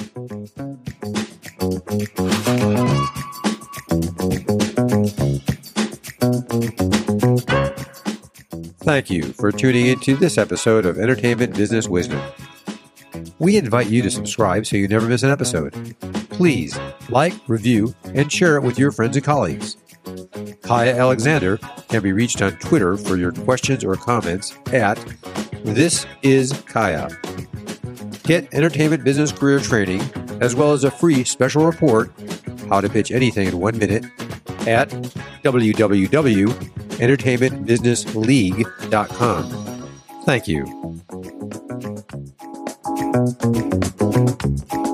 Thank you for tuning into this episode of Entertainment Business Wisdom. We invite you to subscribe so you never miss an episode. Please like, review, and share it with your friends and colleagues. Kaya Alexander can be reached on Twitter for your questions or comments at This Is Kaya. Get entertainment business career training, as well as a free special report, How to Pitch Anything in One Minute, at w w w dot entertainment business league dot com. Thank you.